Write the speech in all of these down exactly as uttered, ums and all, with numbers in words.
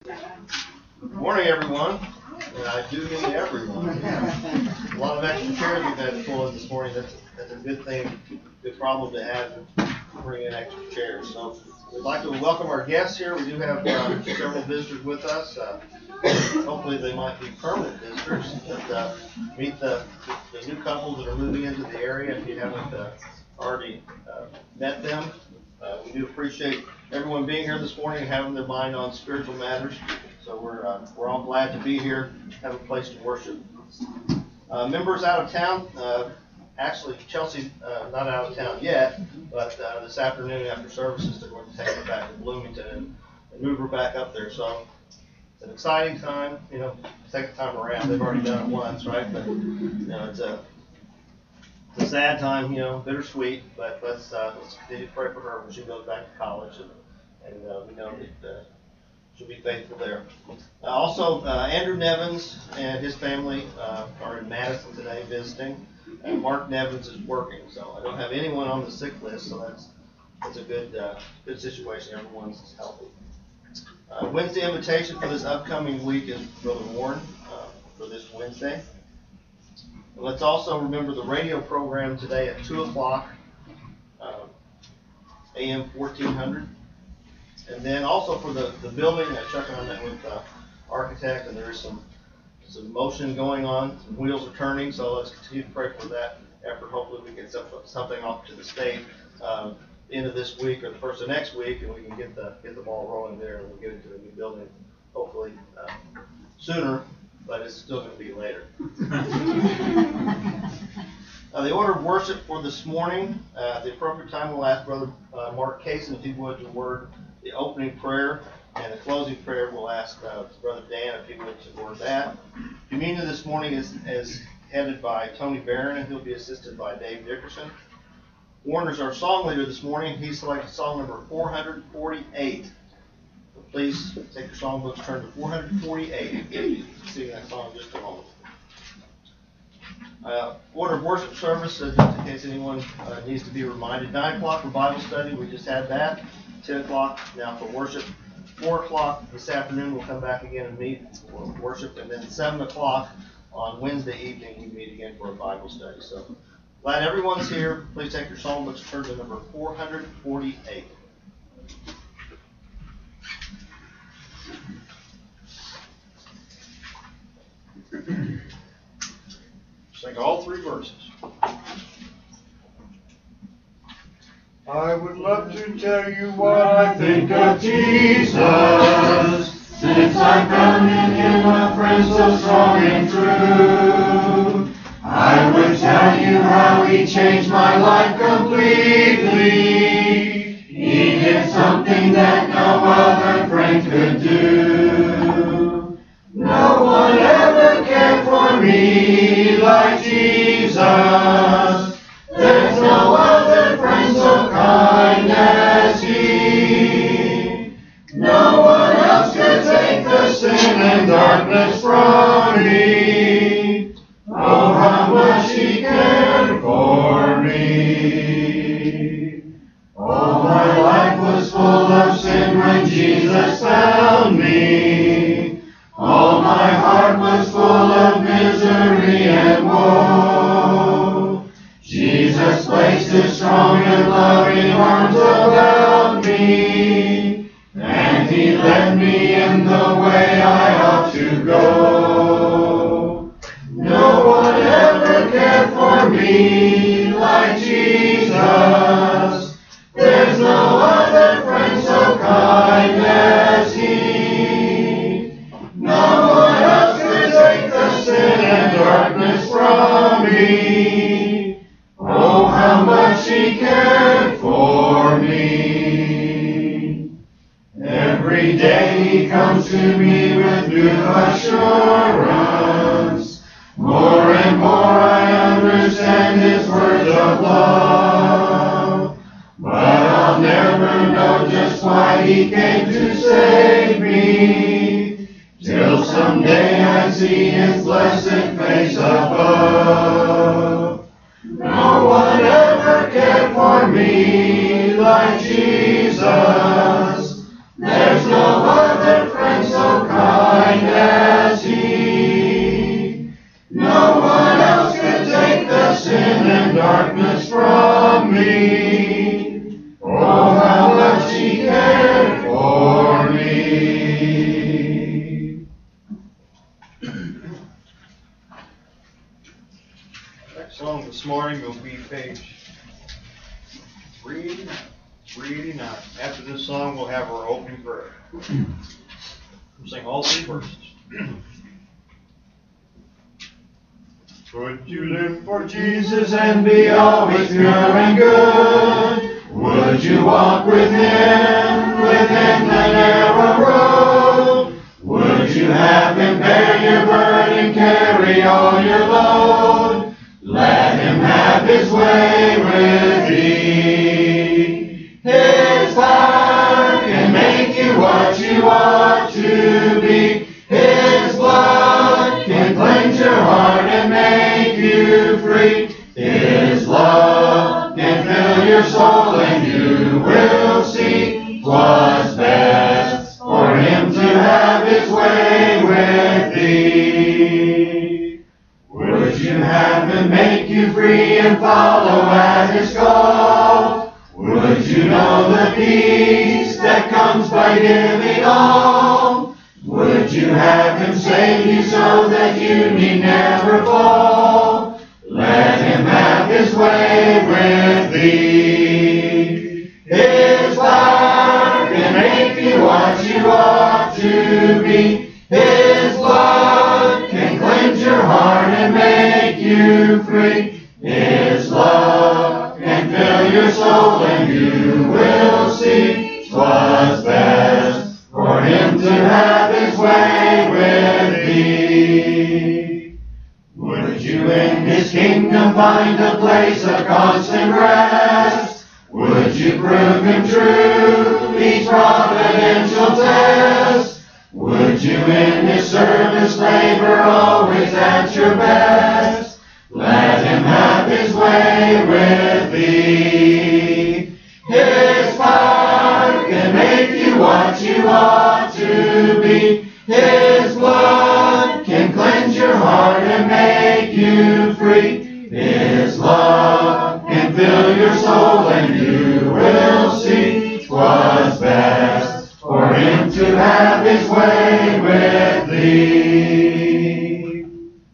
Good morning, everyone. And I do mean everyone. A lot of extra chairs we've had to pull in this morning. That's, that's a good thing, good problem to have, to bring in extra chairs. So we'd like to welcome our guests here. We do have uh, several visitors with us. Uh, hopefully they might be permanent visitors. But uh, meet the, the new couples that are moving into the area if you haven't uh, already uh, met them. Uh, we do appreciate everyone being here this morning and having their mind on spiritual matters. So we're uh, we're all glad to be here, have a place to worship. Uh, members out of town, uh, actually Chelsea uh, not out of town yet, but uh, this afternoon after services they're going to take her back to Bloomington and, and move her back up there. So it's an exciting time, you know, second time around. They've already done it once, right? But you know, it's a It's a sad time, you know, bittersweet, but let's uh, let's continue to pray for her when she goes back to college, and and uh, we know that uh, she'll be faithful there. Uh, also, uh, Andrew Nevins and his family uh, are in Madison today visiting, and Mark Nevins is working, so I don't have anyone on the sick list, so that's that's a good uh, good situation. Everyone's healthy. Uh, Wednesday invitation for this upcoming week is Brother Warren uh, for this Wednesday. And let's also remember the radio program today at two o'clock, uh, A M fourteen hundred. And then also for the, the building, uh, Chuck and I met with the uh, architect, and there is some some motion going on, some wheels are turning, so let's continue to pray for that effort. Hopefully we get some, something off to the state um, end of this week or the first of next week, and we can get the get the ball rolling there, and we'll get into the new building hopefully uh, sooner. But it's still going to be later. uh, the order of worship for this morning, uh, at the appropriate time, we'll ask Brother uh, Mark Kaysen if he would to word the opening prayer, and the closing prayer we'll ask uh, Brother Dan if he would to word that. Communion this morning is, is headed by Tony Barron, and he'll be assisted by Dave Dickerson. Warner's our song leader this morning. He selected song number four forty-eight. Please take your songbooks, turn to four forty-eight. We'll sing that song in just a moment. Uh, order of worship service, uh, just in case anyone uh, needs to be reminded. nine o'clock for Bible study, we just had that. ten o'clock now for worship. four o'clock this afternoon, we'll come back again and meet for worship. And then seven o'clock on Wednesday evening, we meet again for a Bible study. So glad everyone's here. Please take your songbooks, turn to number four forty-eight. Sing all three verses. I would love to tell you what I think of Jesus, since I found in him a friend so strong and true. I would tell you how he changed my life completely. He did something that no other friend could do. No one ever cared for me like Jesus. There's no other friend so kind as he. No one else could take the sin and darkness from me. Oh, how much he cared for me. Oh, my life was full of sin when Jesus found me. All my heart was full of misery and woe. Jesus placed his strong and loving arms about me, and he led me in the way I ought to go. No one ever cared for me like Jesus. There's no other friend so kind as he. No one else could take the sin and darkness from me. Oh, how much he cared for me. Every day he comes to me with new assurance. More and more I understand his words of love. But I'll never know just why he came to save me, till someday I see his blessed face above. No one ever cared for me like Jesus. There's no other friend so this morning will be page three eighty-nine. three eighty-nine. After this song, we'll have our opening prayer. We'll sing all three verses. Would you live for Jesus and be always pure and good? Would you walk with Him within the narrow road? Would you have Him bear your burden, carry all your load? Let Him have His way with thee. His power can make you what you ought to be. His blood can cleanse your heart and make you free. His love can fill your soul and you will see 'twas best for Him to have His way with thee. Would you have Him make you free and follow at His call? Would you know the peace that comes by giving all? Would you have Him save you so that you need never fall? Let Him have His way with thee. His power can make you what you ought to be. His blood can cleanse your heart and make you free. His love can fill your soul and you will see 'twas best for Him to have His way with thee. Would you in His kingdom find a place of constant rest? Would you prove Him true each providential test? Would you in His service labor always at your best? Let Him have His way with thee. His power can make you what you ought to be. His blood can cleanse your heart and make you free. His love can fill your soul and you will see 'twas best for Him to have His way with thee.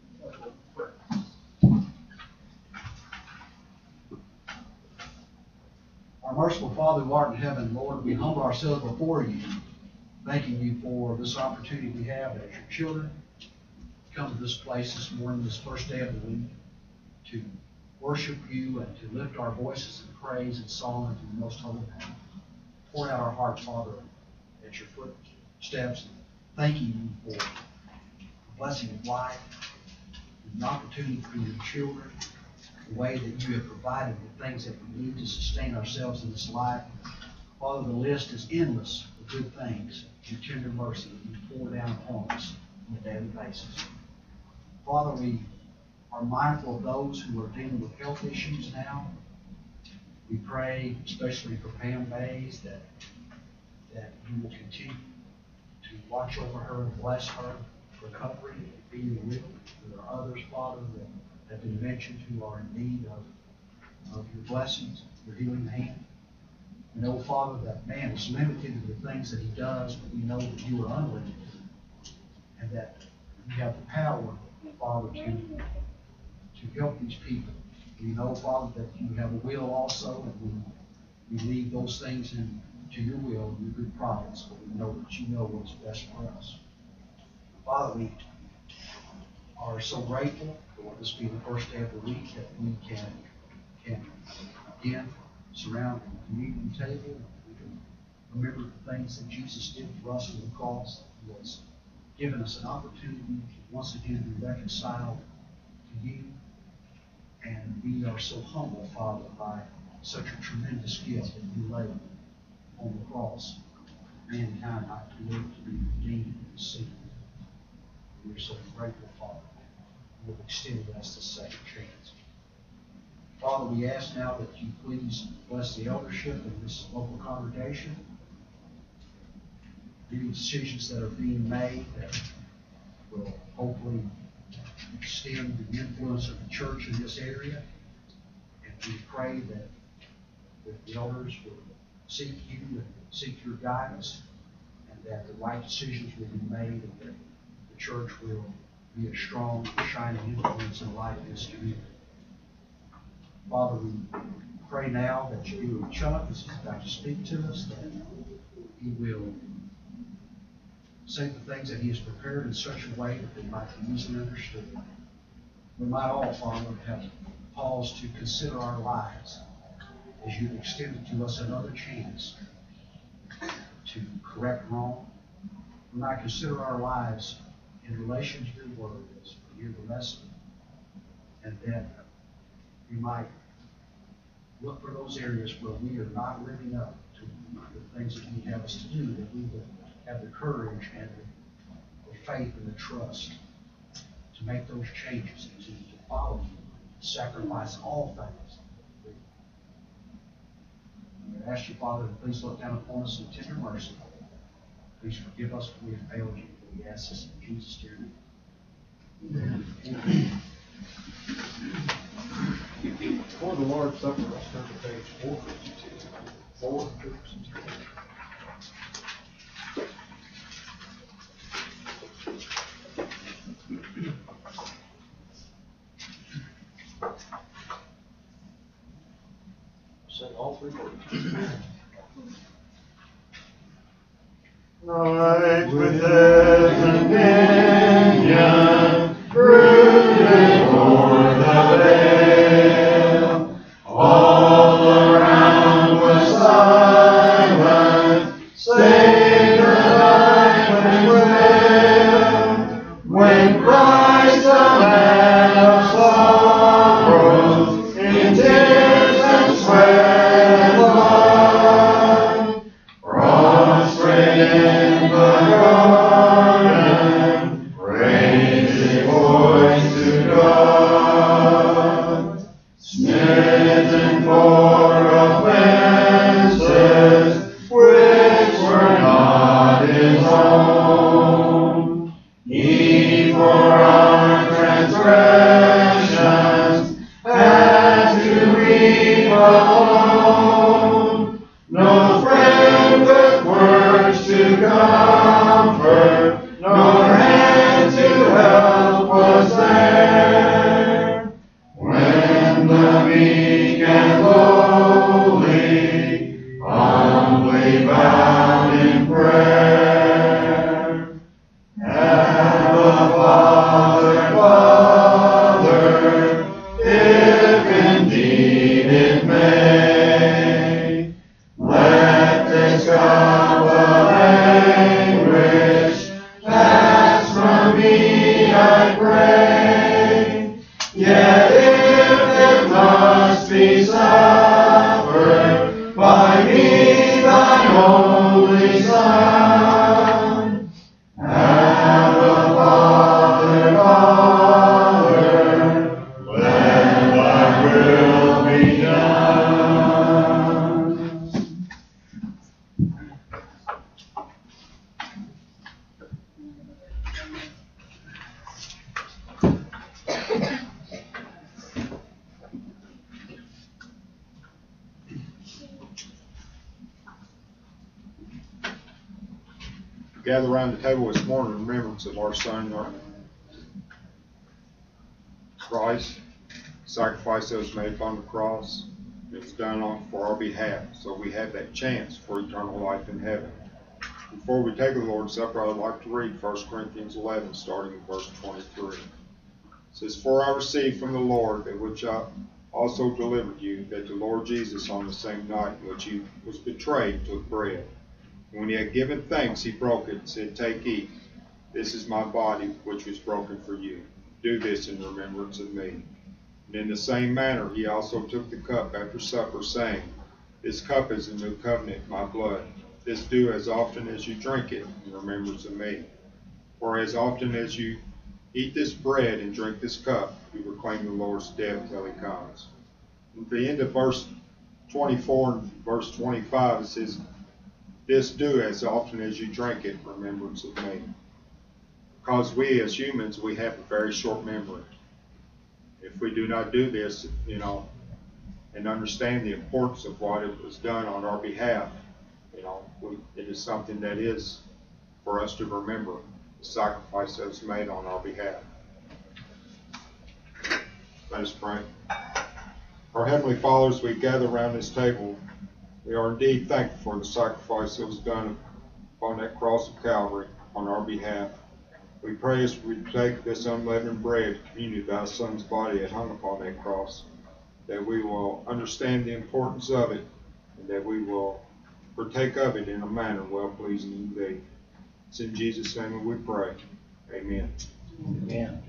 Our merciful Father who art in heaven, Lord, we humble ourselves before you, thanking you for this opportunity we have as your children to come to this place this morning, this first day of the week, to worship you and to lift our voices in praise and song unto the most holy name. Pour out our hearts, Father, at your footsteps, and thanking you for the blessing of life, and the opportunity for your children, the way that you have provided the things that we need to sustain ourselves in this life. Father, the list is endless of good things, your tender mercy that you pour down upon us on a daily basis. Father, we are mindful of those who are dealing with health issues now. We pray, especially for Pam Bays, that, that you will continue to watch over her and bless her recovery and be your will. There are others, Father, that have been mentioned who are in need of, of your blessings, your healing hand. We know, Father, that man is limited to the things that he does, but we know that you are unlimited and that you have the power, Father, to, to help these people. We know, Father, that you have a will also, and we, we leave those things in, to your will and your good providence, but we know that you know what's best for us. Father, we are so grateful for this being the first day of the week that we can, can again surround the communion table. We can remember the things that Jesus did for us on the cross. He has given us an opportunity to once again be reconciled to you. And we are so humbled, Father, by such a tremendous gift that you laid on the cross. Mankind not to live to be redeemed and saved. We are so grateful, Father. You have extended us the second chance. Father, we ask now that you please bless the eldership in this local congregation. Any decisions that are being made that will hopefully extend the influence of the church in this area. And we pray that, that the elders will seek you and seek your guidance, and that the right decisions will be made, and that the church will be a strong, shining influence in the life of this community. Father, we pray now that you be with Chuck as he's about to speak to us, that he will say the things that he has prepared in such a way that they might be easily understood. We might all, Father, have paused to consider our lives as you've extended to us another chance to correct wrong. We might consider our lives in relation to your word as we hear the lesson, and that we might look for those areas where we are not living up to the things that you have us to do, that we will have the courage and the, the faith and the trust to make those changes and to, to follow you, to sacrifice all things. I ask you, Father, to please look down upon us in tender mercy. Please forgive us when we have failed you. We ask this in Jesus' dear name. Amen. For the Lord's Supper, let's turn to page four fifty-two. Four fifty-two. Sing all three verses. Right with heaven dominion, rooted o'er the veil, all around was silent, save the light and wail, when Christ the man of sorrows, in tears and sweat and blood, prostrate in the garden, raised his voice to God, smitten for offenses which were not his own. He for our transgressions had to weep alone. No friend with words to comfort, nor hand to help was there. When the meek and lowly humbly bowed in prayer, Abba, Father, Father, if indeed it may, let this cup of anguish pass from me, I pray. Yet if it must be suffered by me, thine only Son, Abba, Father, Father, let thy will be done. Gather around the table this morning in remembrance of our son, our Christ, sacrifice that was made upon the cross. It was done on for our behalf, so we have that chance for eternal life in heaven. Before we take the Lord's Supper, I would like to read First Corinthians eleven, starting in verse twenty-three. It says, For I received from the Lord that which I also delivered you, that the Lord Jesus on the same night in which he was betrayed took bread. And when he had given thanks, he broke it and said, Take, eat. This is my body, which was broken for you. Do this in remembrance of me. And in the same manner he also took the cup after supper, saying, This cup is the new covenant in my blood. This do as often as you drink it in remembrance of me. For as often as you eat this bread and drink this cup, you proclaim the Lord's death till he comes. At the end of verse twenty-four and verse twenty-five, it says, This do as often as you drink it in remembrance of me. Because we as humans, we have a very short memory. If we do not do this, you know, and understand the importance of what it was done on our behalf, you know, we, it is something that is for us to remember, the sacrifice that was made on our behalf. Let us pray. Our Heavenly Father, as we gather around this table, we are indeed thankful for the sacrifice that was done upon that cross of Calvary on our behalf. We pray as we take this unleavened bread, communion of thy Son's body that hung upon that cross, that we will understand the importance of it, and that we will partake of it in a manner well-pleasing to thee. It's in Jesus' name we pray. Amen. Amen.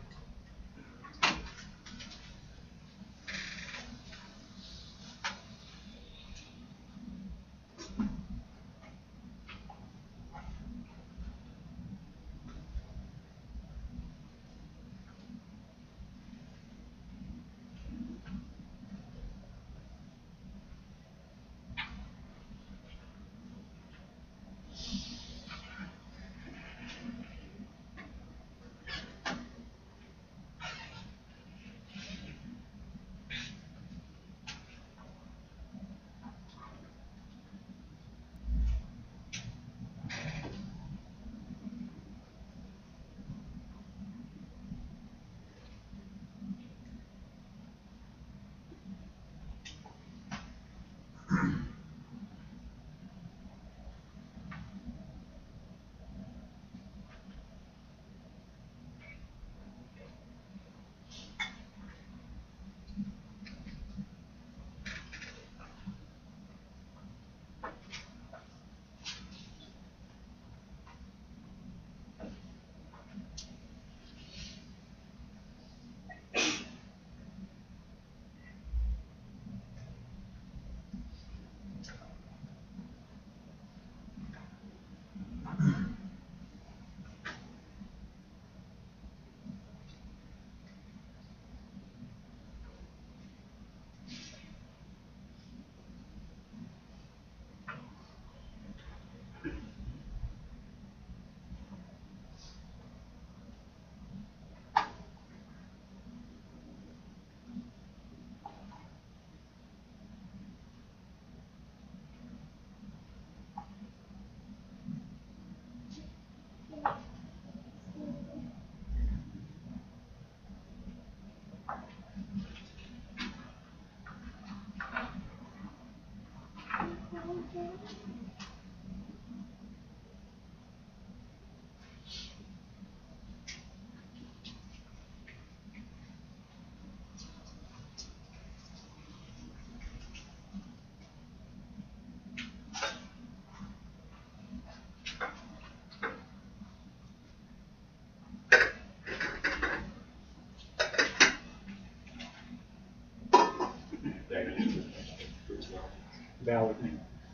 Bow with me.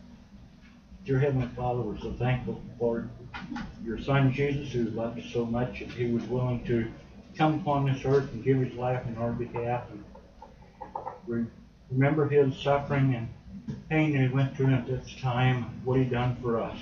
Dear Heavenly Father, we're so thankful for your Son Jesus, who loved us so much that he was willing to come upon this earth and give his life on our behalf. And we remember his suffering and pain that he went through at this time, what he done for us.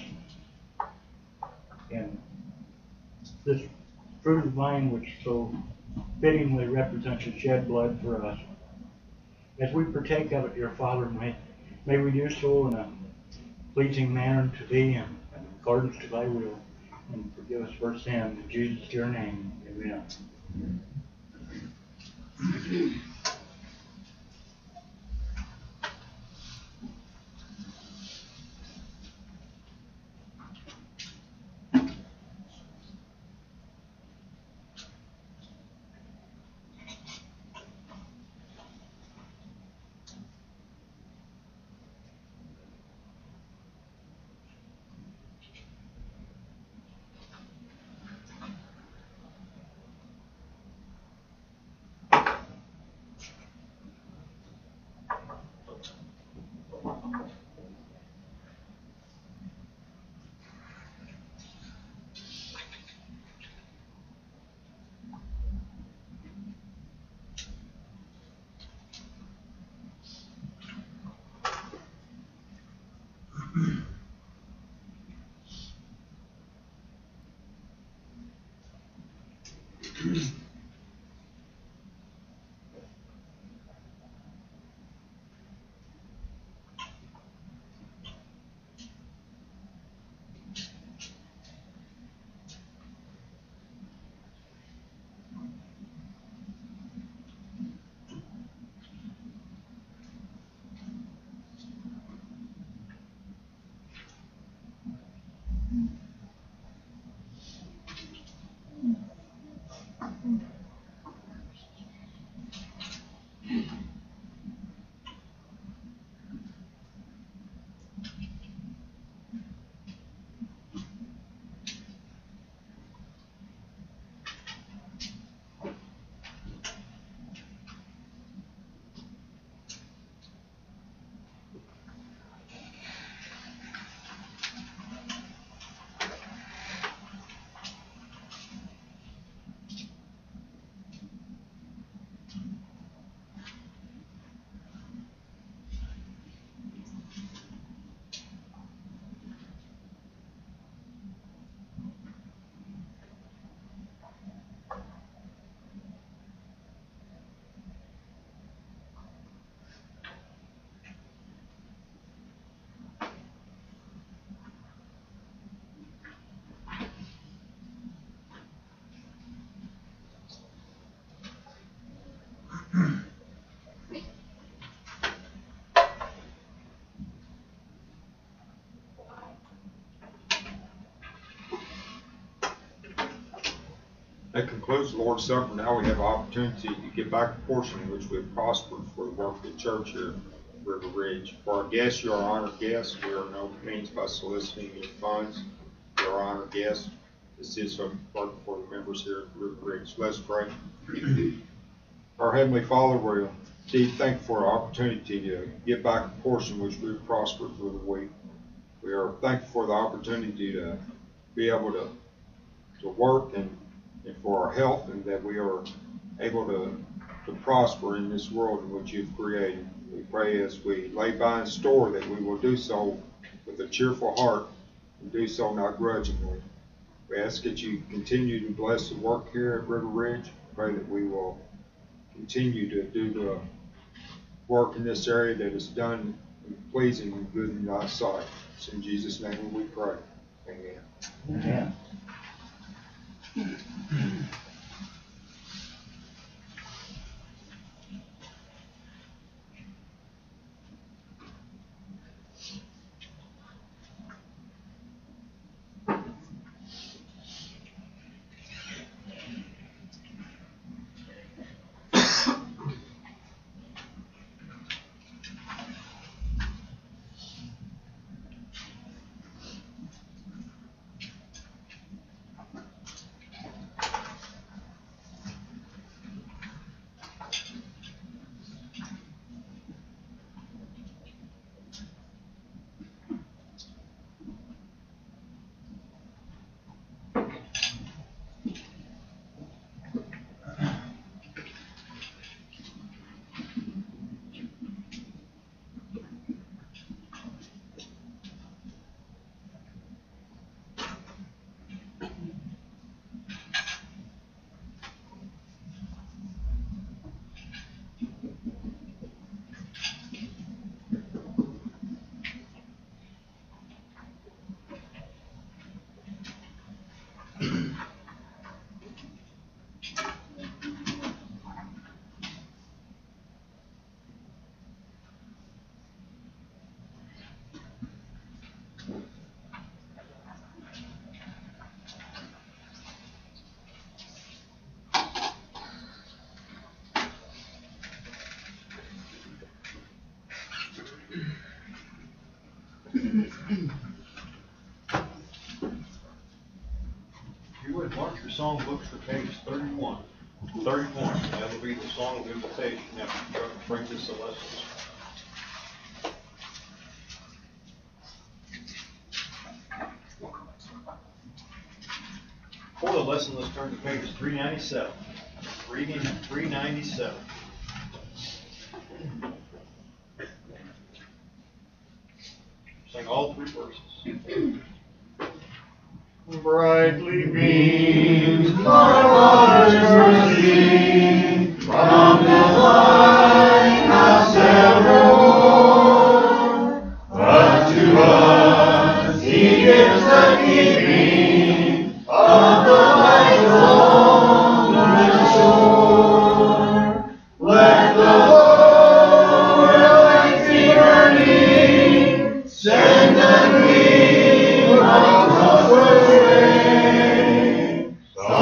And this fruit of the vine, which so fittingly represents his shed blood for us, as we partake of it, dear Father, may, may we do so in a pleasing manner to thee and in accordance to thy will. And forgive us for sin. In Jesus' your name, amen. That concludes the Lord's Supper. Now we have an opportunity to get back a portion which we have prospered for the work of the church here at River Ridge. For our guests, you are honored guests. We are no means by soliciting your funds. You are honored guests. This is a work for the members here at River Ridge. Let's pray. Our Heavenly Father, we're indeed thankful for our opportunity to get back a portion which we've prospered for the week. We are thankful for the opportunity to be able to, to work and, and for our health, and that we are able to, to prosper in this world in which you've created. We pray as we lay by in store that we will do so with a cheerful heart and do so not grudgingly. We ask that you continue to bless the work here at River Ridge. Pray that we will continue to do the work in this area that is done pleasing and good in thy sight. It's in Jesus' name we pray. Amen. Amen. If you would mark your song books for page thirty-one. thirty-one, that will be the song of invitation after Francis Celestis. For the lesson, let's turn to page three ninety-seven. Reading three ninety-seven. Sing all three verses. Brightly beams our Father's mercy from the lighthouse evermore. But to us He gives the keeping of the light along the shore. Let the Lord lights be burning, send the gleam of comfort.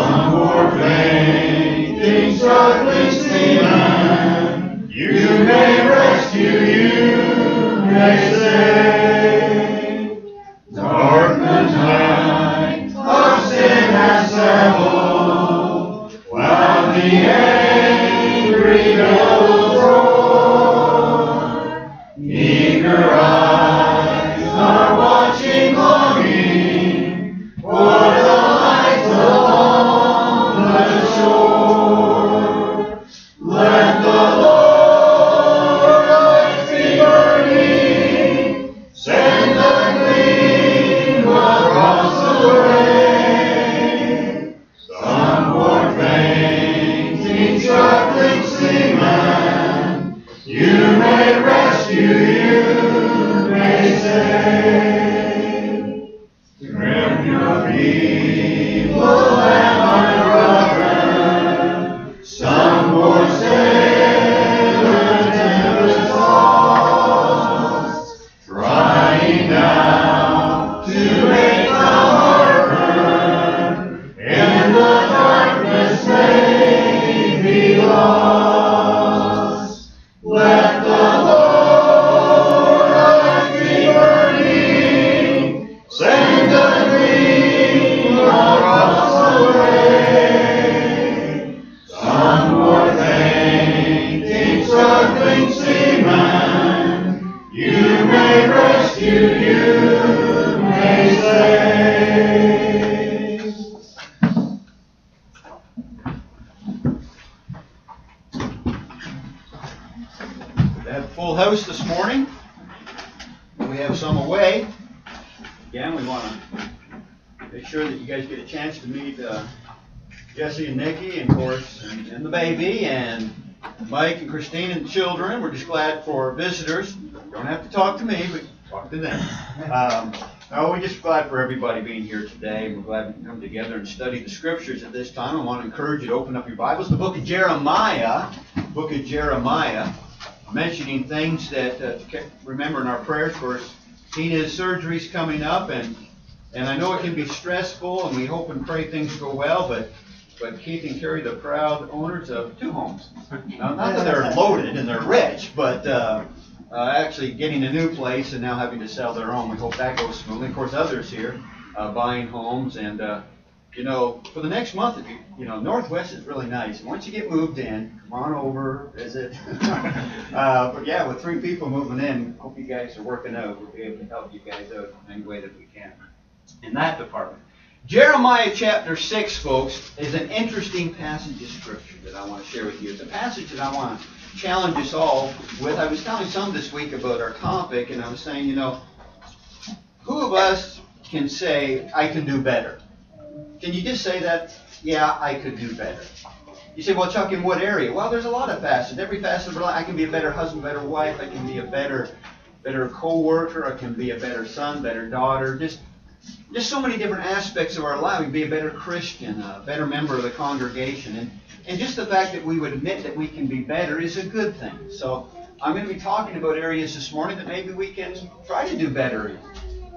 full house this morning. We have some away. Again, we want to make sure that you guys get a chance to meet uh, Jesse and Nikki, and of course, and, and the baby, and Mike and Christine and the children. We're just glad for visitors. Don't have to talk to me, but talk to them. Um, no, we're just glad for everybody being here today. We're glad we can come together and study the scriptures at this time. I want to encourage you to open up your Bibles. The book of Jeremiah, book of Jeremiah, mentioning things that uh, remember in our prayers. Of course, Tina's surgery's coming up, and and I know it can be stressful, and we hope and pray things go well, but but Keith and Carrie, the proud owners of two homes. Now, not that they're loaded and they're rich, but uh, uh, actually getting a new place and now having to sell their own. We hope that goes smoothly. Of course, others here uh, buying homes, and uh, you know, for the next month, if you you know, Northwest is really nice. And once you get moved in, come on over, visit. uh, but yeah, with three people moving in, hope you guys are working out. We'll be able to help you guys out in any way that we can in that department. Jeremiah chapter six, folks, is an interesting passage of scripture that I want to share with you. It's a passage that I want to challenge us all with. I was telling some this week about our topic, and I was saying, you know, who of us can say, I can do better? Can you just say that? Yeah, I could do better. You say, well, Chuck, in what area? Well, there's a lot of facets. Every facet of our life. I can be a better husband, better wife. I can be a better, better co-worker. I can be a better son, better daughter. Just Just so many different aspects of our life. We can be a better Christian, a better member of the congregation. And, and just the fact that we would admit that we can be better is a good thing. So I'm going to be talking about areas this morning that maybe we can try to do better in.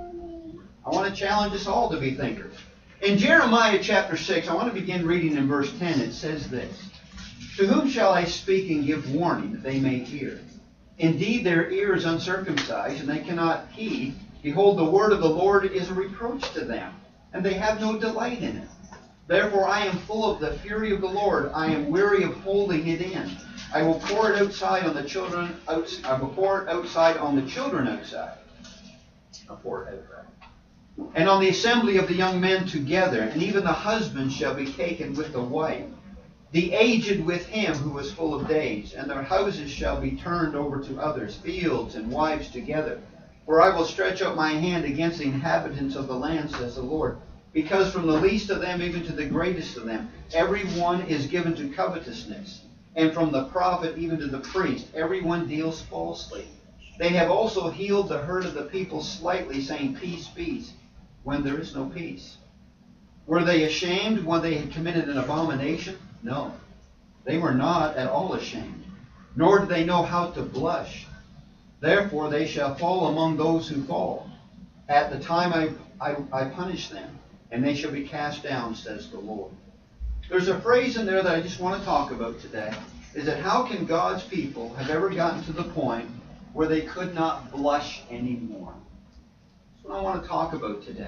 I want to challenge us all to be thinkers. In Jeremiah chapter six, I want to begin reading in verse ten. It says this: To whom shall I speak and give warning that they may hear? Indeed, their ear is uncircumcised, and they cannot heed. Behold, the word of the Lord is a reproach to them, and they have no delight in it. Therefore I am full of the fury of the Lord. I am weary of holding it in. I will pour it outside on the children. Outside, I will pour it outside on the children outside. I'll pour it outside. And on the assembly of the young men together, and even the husband shall be taken with the wife, the aged with him who is full of days, and their houses shall be turned over to others, fields and wives together. For I will stretch out my hand against the inhabitants of the land, says the Lord, because from the least of them even to the greatest of them, every one is given to covetousness, and from the prophet even to the priest, every one deals falsely. They have also healed the hurt of the people slightly, saying, Peace, peace, when there is no peace. Were they ashamed when they had committed an abomination? No, they were not at all ashamed, nor did they know how to blush. Therefore they shall fall among those who fall. At the time I, I, I punish them, and they shall be cast down, says the Lord. There's a phrase in there that I just want to talk about today, is that how can God's people have ever gotten to the point where they could not blush anymore? That's what I want to talk about today.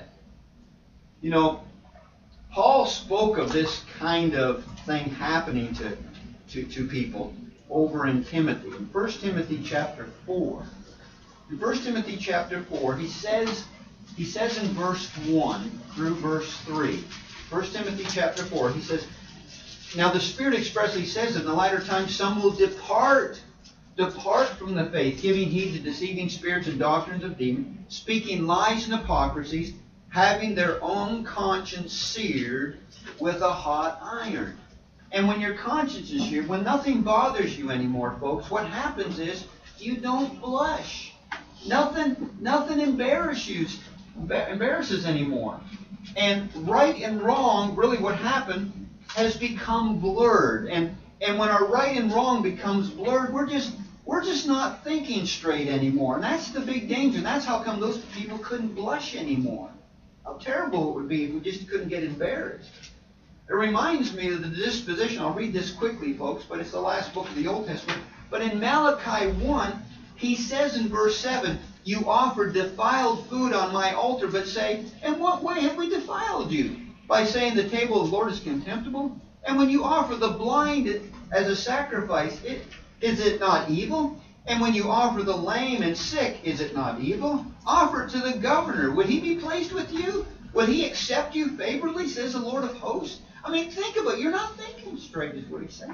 You know, Paul spoke of this kind of thing happening to, to, to people over in Timothy. In First Timothy chapter four. In First Timothy chapter four, he says, he says in verse one through verse three. First Timothy chapter four, he says, Now the Spirit expressly says that in the latter times some will depart, depart from the faith, giving heed to deceiving spirits and doctrines of demons, speaking lies and hypocrisies, having their own conscience seared with a hot iron. And when your conscience is seared, when nothing bothers you anymore, folks, what happens is you don't blush. Nothing, nothing embarrasses you, embarrasses anymore. And right and wrong, really what happened, has become blurred. And and when our right and wrong becomes blurred, we're just we're just not thinking straight anymore. And that's the big danger. And that's how come those people couldn't blush anymore. How terrible it would be if we just couldn't get embarrassed. It reminds me of the disposition. I'll read this quickly, folks, but it's the last book of the Old Testament. But in Malachi one, he says in verse seven, You offer defiled food on my altar, but say, In what way have we defiled you? By saying the table of the Lord is contemptible? And when you offer the blind as a sacrifice, it, is it not evil? And when you offer the lame and sick, is it not evil? Offer it to the governor. Would he be pleased with you? Would he accept you favorably, says the Lord of hosts? I mean, think about it. You're not thinking straight, is what he's saying.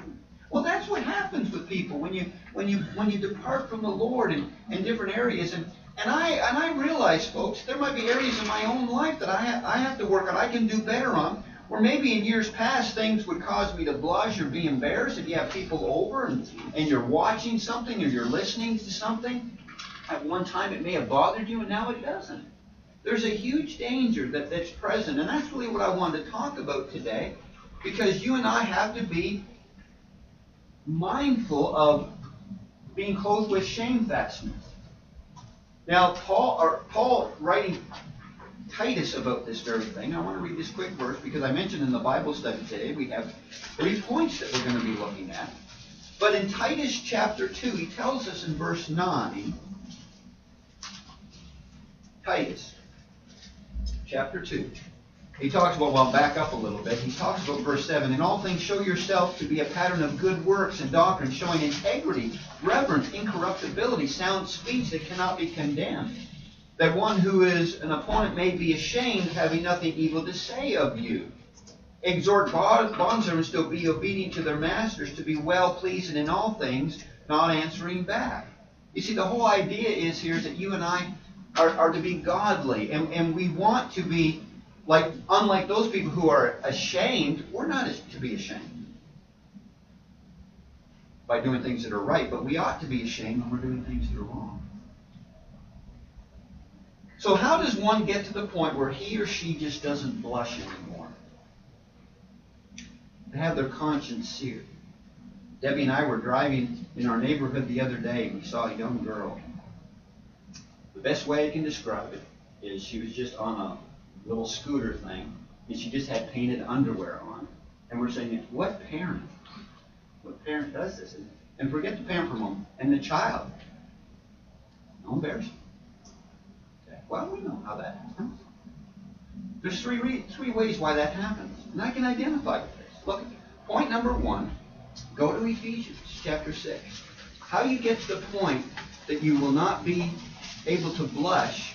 Well, that's what happens with people when you when you when you depart from the Lord in, in different areas. And, and I and I realize, folks, there might be areas in my own life that I ha- I have to work on, I can do better on, where maybe in years past things would cause me to blush or be embarrassed. If you have people over and, and you're watching something or you're listening to something, at one time it may have bothered you and now it doesn't. There's a huge danger that, that's present, and that's really what I wanted to talk about today, because you and I have to be mindful of being clothed with shamefastness. Now, Paul, or Paul writing Titus about this very thing, I want to read this quick verse because I mentioned in the Bible study today we have three points that we're going to be looking at. But in Titus chapter two, he tells us in verse nine, Titus chapter two, he talks about, well, back up a little bit. He talks about verse seven. In all things show yourself to be a pattern of good works and doctrine, showing integrity, reverence, incorruptibility, sound speech that cannot be condemned. That one who is an opponent may be ashamed, having nothing evil to say of you. Exhort bondservants to be obedient to their masters, to be well-pleased in all things, not answering back. You see, the whole idea is here is that you and I are, are to be godly, and, and we want to be like, unlike those people who are ashamed. We're not to be ashamed by doing things that are right, but we ought to be ashamed when we're doing things that are wrong. So how does one get to the point where he or she just doesn't blush anymore? They have their conscience seared. Debbie and I were driving in our neighborhood the other day, and we saw a young girl. The best way I can describe it is she was just on a little scooter thing, and she just had painted underwear on. And we're saying, what parent? What parent does this? And forget the parent for a moment. And the child. No embarrassment. Okay. Well, we know how that happens. There's three re- three ways why that happens. And I can identify with this. Look, point number one, go to Ephesians chapter six. How you get to the point that you will not be able to blush.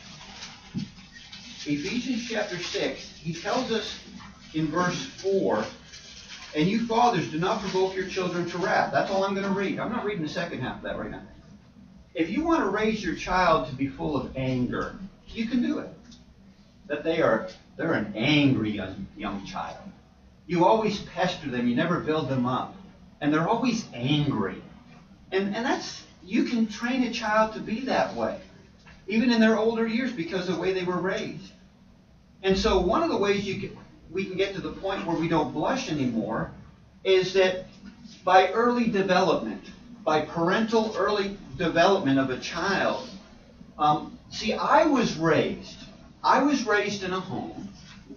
Ephesians chapter six, he tells us in verse four, and you fathers, do not provoke your children to wrath. That's all I'm going to read. I'm not reading the second half of that right now. If you want to raise your child to be full of anger, you can do it. That they are, they're an angry young, young child. You always pester them. You never build them up. And they're always angry. And, and that's, you can train a child to be that way, even in their older years, because of the way they were raised. And so one of the ways you can, we can get to the point where we don't blush anymore is that by early development, by parental early development of a child. Um, see, I was raised, I was raised in a home.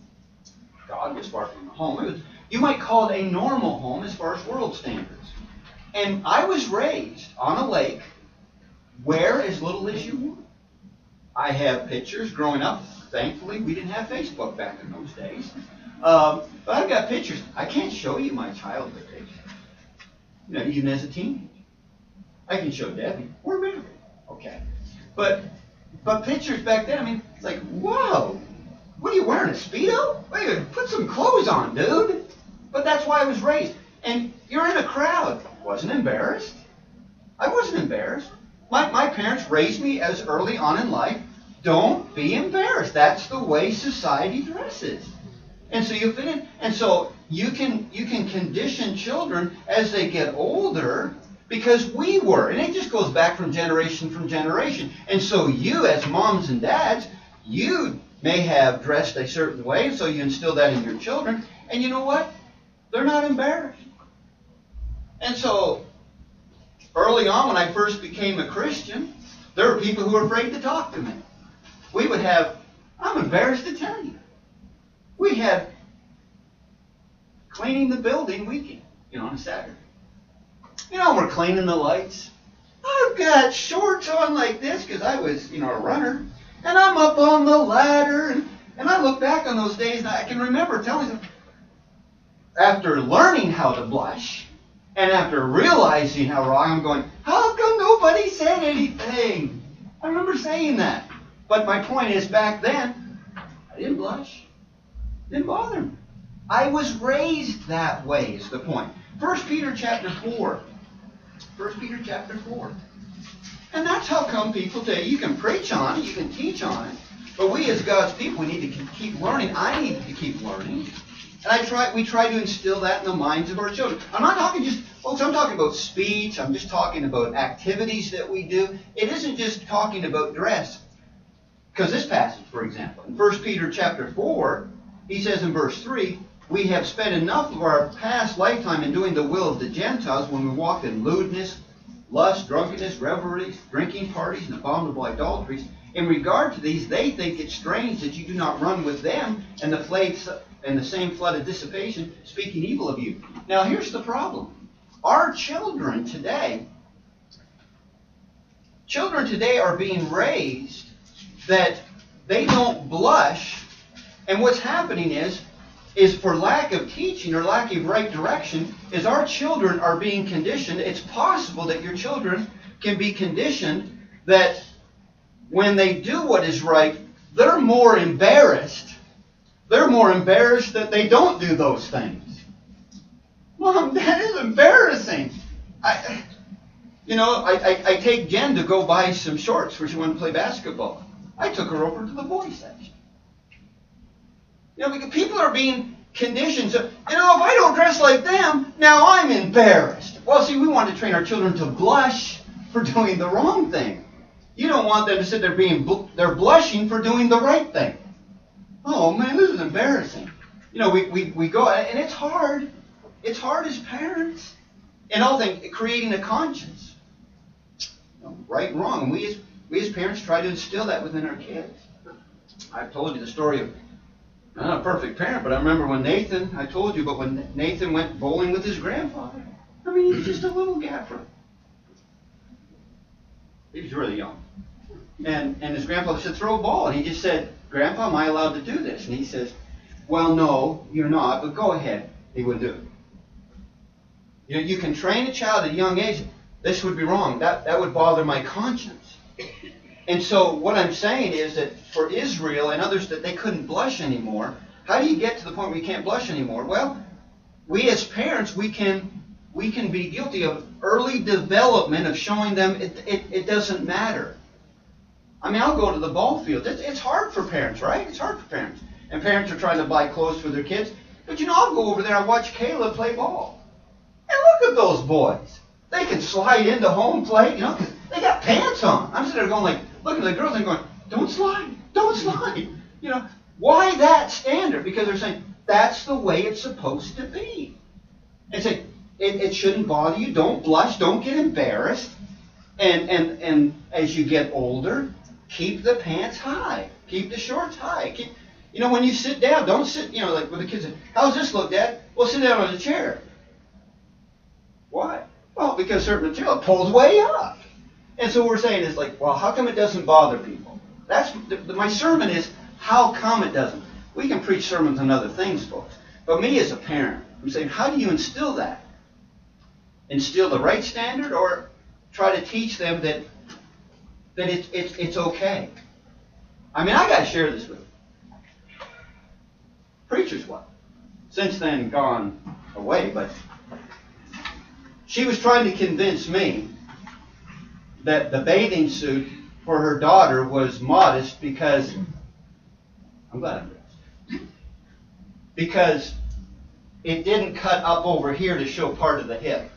God was far from a home. It was, you might call it a normal home as far as world standards. And I was raised on a lake where as little as you want. I have pictures growing up. Thankfully, we didn't have Facebook back in those days. Um, but I've got pictures. I can't show you my childhood pictures. You know, even as a teenager. I can show Debbie. We're married. Okay. But but pictures back then, I mean, it's like, whoa. What are you wearing, a Speedo? Wait, put some clothes on, dude. But that's why I was raised. And you're in a crowd. Wasn't embarrassed. I wasn't embarrassed. My, my parents raised me as early on in life. Don't be embarrassed. That's the way society dresses. And so you fit in. And so you can you can condition children as they get older, because we were. And it just goes back from generation from generation. And so you, as moms and dads, you may have dressed a certain way, so you instill that in your children. And you know what? They're not embarrassed. And so early on, when I first became a Christian, there were people who were afraid to talk to me. We would have, I'm embarrassed to tell you, we had cleaning the building weekend, you know, on a Saturday. You know, we're cleaning the lights. I've got shorts on like this because I was, you know, a runner. And I'm up on the ladder. And, and I look back on those days, and I can remember telling them, after learning how to blush, and after realizing how wrong, I'm going, how come nobody said anything? I remember saying that. But my point is, back then, I didn't blush. It didn't bother me. I was raised that way is the point. First Peter chapter four. First Peter chapter four. And that's how come people say, you can preach on it, you can teach on it, but we as God's people, we need to keep learning. I need to keep learning. And I try, we try to instill that in the minds of our children. I'm not talking just, folks, I'm talking about speech. I'm just talking about activities that we do. It isn't just talking about dress. Because this passage, for example, in First Peter chapter four, he says in verse three, we have spent enough of our past lifetime in doing the will of the Gentiles when we walked in lewdness, lust, drunkenness, revelries, drinking parties, and abominable idolatries. In regard to these, they think it strange that you do not run with them and the, flames, and the same flood of dissipation, speaking evil of you. Now, here's the problem. Our children today, children today are being raised that they don't blush, and what's happening is, is for lack of teaching or lack of right direction, is our children are being conditioned. It's possible that your children can be conditioned that when they do what is right, they're more embarrassed. They're more embarrassed that they don't do those things. Mom, that is embarrassing. I, you know, I, I, I take Jen to go buy some shorts for she wanted to play basketball. I took her over to the boys section. You know, because people are being conditioned. So, you know, if I don't dress like them, now I'm embarrassed. Well, see, we want to train our children to blush for doing the wrong thing. You don't want them to sit there being, bl- they're blushing for doing the right thing. Oh, man, this is embarrassing. You know, we, we, we go, and it's hard. It's hard as parents. And all things, creating a conscience. You know, right and wrong. And we as, we as parents try to instill that within our kids. I've told you the story of, I'm not a perfect parent, but I remember when Nathan, I told you, but when Nathan went bowling with his grandfather. I mean, he's just a little gaffer. He was really young. And and his grandfather said, throw a ball. And he just said, Grandpa, am I allowed to do this? And he says, well, no, you're not, but go ahead. He wouldn't do it. You know, you can train a child at a young age. This would be wrong. That, that would bother my conscience. And so what I'm saying is that for Israel and others that they couldn't blush anymore, how do you get to the point where you can't blush anymore? Well, we as parents, we can we can be guilty of early development of showing them it, it, it doesn't matter. I mean, I'll go to the ball field. It's, it's hard for parents, right? It's hard for parents. And parents are trying to buy clothes for their kids. But you know, I'll go over there and watch Caleb play ball. And look at those boys. They can slide into home plate, you know, because they got pants on. I'm sitting there going like, looking at the girls and going, don't slide, don't slide. You know, why that standard? Because they're saying, that's the way it's supposed to be. And say, it, it shouldn't bother you. Don't blush. Don't get embarrassed. And, and, and as you get older, keep the pants high. Keep the shorts high. Keep, you know, when you sit down, don't sit, you know, like with the kids say, how's this look, Dad? Well, sit down on the chair. Why? Well, because certain material pulls way up. And so what we're saying is like, well, how come it doesn't bother people? That's the, the, my sermon is, how come it doesn't? We can preach sermons on other things, folks. But me as a parent, I'm saying, how do you instill that? Instill the right standard, or try to teach them that that it's it's it's okay? I mean, I got to share this with you. Preacher's wife, since then gone away, but she was trying to convince me that the bathing suit for her daughter was modest because, I'm glad I'm dressed, because it didn't cut up over here to show part of the hip.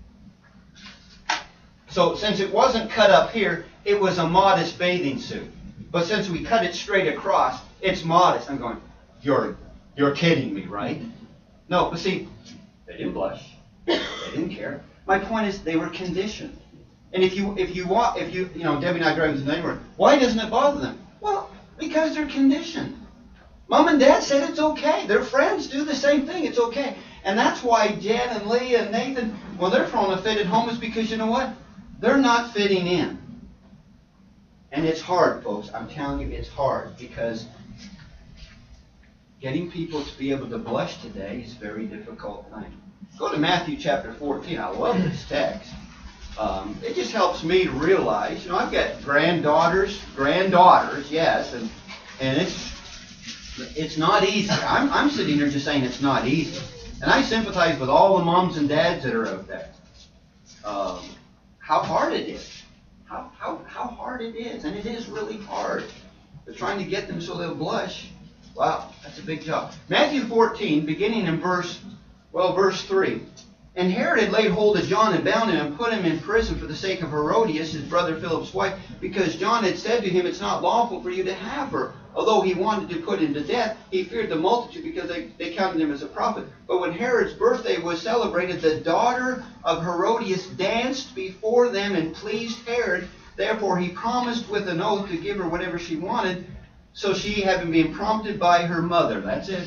So since it wasn't cut up here, it was a modest bathing suit. But since we cut it straight across, it's modest. I'm going, you're, you're kidding me, right? No, but see, they didn't blush. They didn't care. My point is, they were conditioned. And if you if you want if you you know Debbie and I drive to the neighborhood, why doesn't it bother them? Well, because they're conditioned. Mom and Dad said it's okay. Their friends do the same thing. It's okay. And that's why Jen and Leah and Nathan, when they're throwing a fit at home, is because you know what? They're not fitting in. And it's hard, folks. I'm telling you, it's hard because getting people to be able to blush today is a very difficult thing. Go to Matthew chapter fourteen. I love this text. Um, it just helps me to realize, you know, I've got granddaughters, granddaughters, yes, and and it's it's not easy. I'm, I'm sitting here just saying it's not easy. And I sympathize with all the moms and dads that are out there. Um, how hard it is. How, how, how hard it is. And it is really hard. But trying to get them so they'll blush, wow, that's a big job. Matthew fourteen, beginning in verse, well, verse three. And Herod had laid hold of John and bound him and put him in prison for the sake of Herodias, his brother Philip's wife, because John had said to him, it's not lawful for you to have her. Although he wanted to put him to death, he feared the multitude because they, they counted him as a prophet. But when Herod's birthday was celebrated, the daughter of Herodias danced before them and pleased Herod. Therefore he promised with an oath to give her whatever she wanted. So she, having been prompted by her mother, that's it.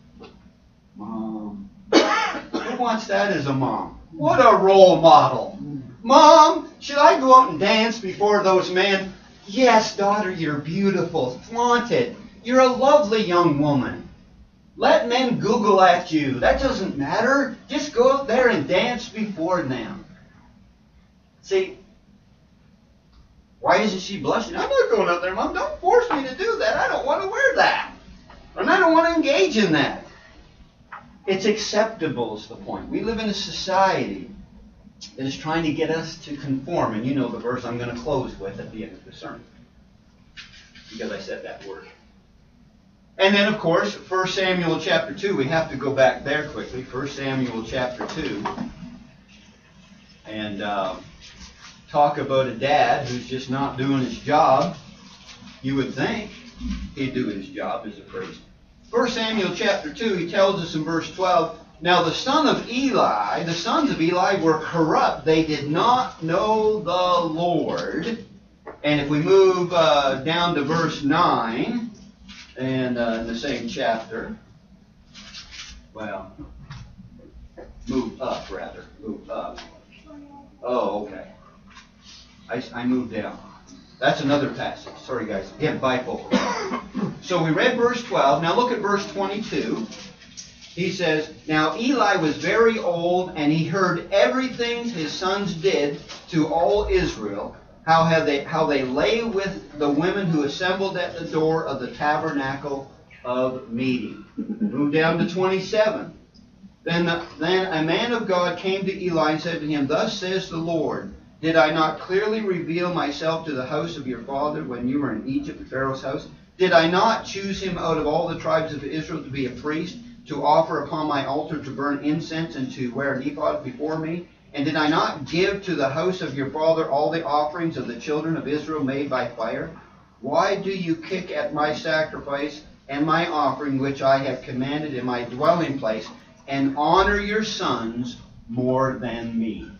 Mom. Who wants that as a mom? What a role model. Mom, should I go out and dance before those men? Yes, daughter, you're beautiful. Flaunt it. You're a lovely young woman. Let men Google at you. That doesn't matter. Just go out there and dance before them. See, why isn't she blushing? I'm not going out there, Mom. Don't force me to do that. I don't want to wear that. And I don't want to engage in that. It's acceptable is the point. We live in a society that is trying to get us to conform. And you know the verse I'm going to close with at the end of the sermon. Because I said that word. And then, of course, First Samuel chapter two. We have to go back there quickly. First Samuel chapter two. And uh, talk about a dad who's just not doing his job. You would think he'd do his job as a priest. First Samuel chapter two, he tells us in verse twelve, now the son of Eli, the sons of Eli were corrupt. They did not know the Lord. And if we move uh, down to verse nine, and uh, in the same chapter, well, move up rather, move up. Oh, okay. I, I moved down. That's another passage. Sorry, guys. Again, bifocal. So we read verse twelve. Now look at verse twenty-two. He says, now Eli was very old, and he heard everything his sons did to all Israel, how have they how they lay with the women who assembled at the door of the tabernacle of meeting. Move down to twenty-seven. Then, the, then a man of God came to Eli and said to him, thus says the Lord, did I not clearly reveal myself to the house of your father when you were in Egypt at Pharaoh's house? Did I not choose him out of all the tribes of Israel to be a priest, to offer upon my altar to burn incense and to wear an ephod before me? And did I not give to the house of your father all the offerings of the children of Israel made by fire? Why do you kick at my sacrifice and my offering which I have commanded in my dwelling place, and honor your sons more than me?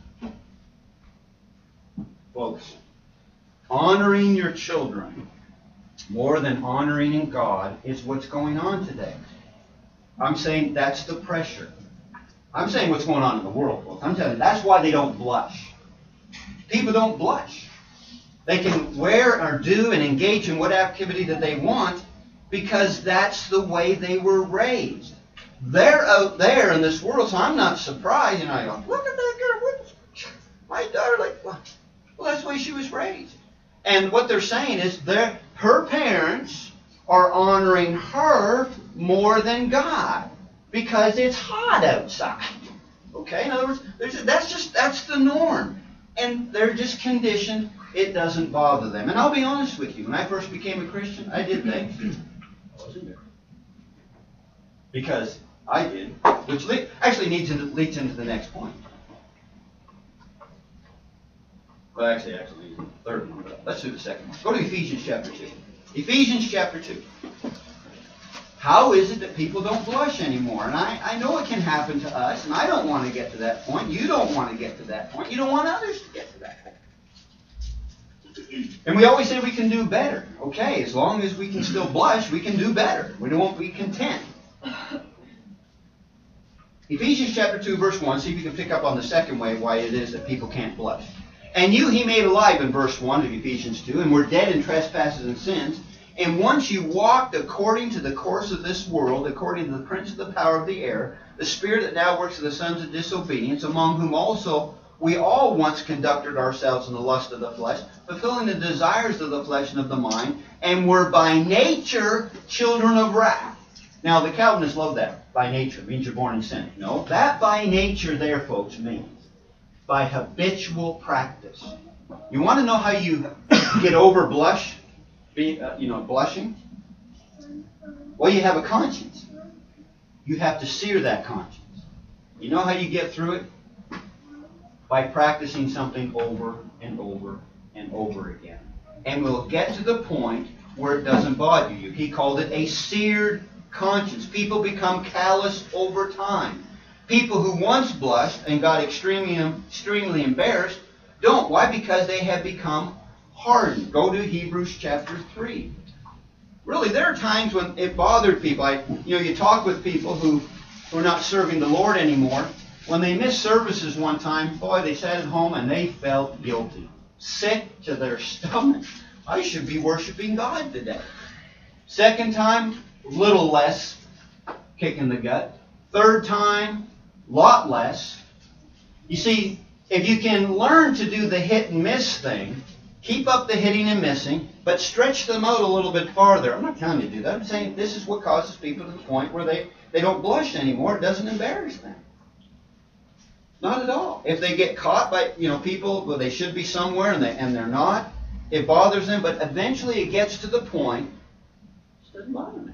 Folks, honoring your children more than honoring God is what's going on today. I'm saying that's the pressure. I'm saying what's going on in the world, folks. I'm telling you, that's why they don't blush. People don't blush. They can wear or do and engage in what activity that they want because that's the way they were raised. They're out there in this world, so I'm not surprised. And I go, look at that girl. What? My daughter, like, well, well, that's the way she was raised. And what they're saying is they're, her parents are honoring her more than God because it's hot outside. Okay? In other words, there's, that's just that's the norm. And they're just conditioned. It doesn't bother them. And I'll be honest with you. When I first became a Christian, I did things I wasn't there. Because I did. Which le- actually leads into, leads into the next point. Well, actually, actually leads into the third one. But let's do the second one. Go to Ephesians chapter two. Ephesians chapter two. How is it that people don't blush anymore? And I, I know it can happen to us, and I don't want to get to that point. You don't want to get to that point. You don't want others to get to that point. And we always say we can do better. Okay, as long as we can still blush, we can do better. We won't be content. Ephesians chapter two, verse one. See if you can pick up on the second way why it is that people can't blush. And you he made alive in verse one of Ephesians two, and were dead in trespasses and sins. And once you walked according to the course of this world, according to the prince of the power of the air, the spirit that now works in the sons of disobedience, among whom also we all once conducted ourselves in the lust of the flesh, fulfilling the desires of the flesh and of the mind, and were by nature children of wrath. Now, the Calvinists love that. By nature means you're born in sin. No, that by nature there, folks, means by habitual practice. You want to know how you get over blush, be, uh, you know, blushing? Well, you have a conscience. You have to sear that conscience. You know how you get through it? By practicing something over and over and over again. And we'll get to the point where it doesn't bother you. He called it a seared conscience. People become callous over time. People who once blushed and got extremely, extremely embarrassed don't. Why? Because they have become hardened. Go to Hebrews chapter three. Really, there are times when it bothered people. I, you know, you talk with people who, who are not serving the Lord anymore. When they missed services one time, boy, they sat at home and they felt guilty. Sick to their stomach. I should be worshiping God today. Second time, little less kick in the gut. Third time, lot less. You see, if you can learn to do the hit and miss thing, keep up the hitting and missing, but stretch them out a little bit farther. I'm not telling you to do that. I'm saying this is what causes people to the point where they, they don't blush anymore. It doesn't embarrass them. Not at all. If they get caught by, you know, people, well, they should be somewhere and, they, and they're not, it bothers them, but eventually it gets to the point, it doesn't bother me.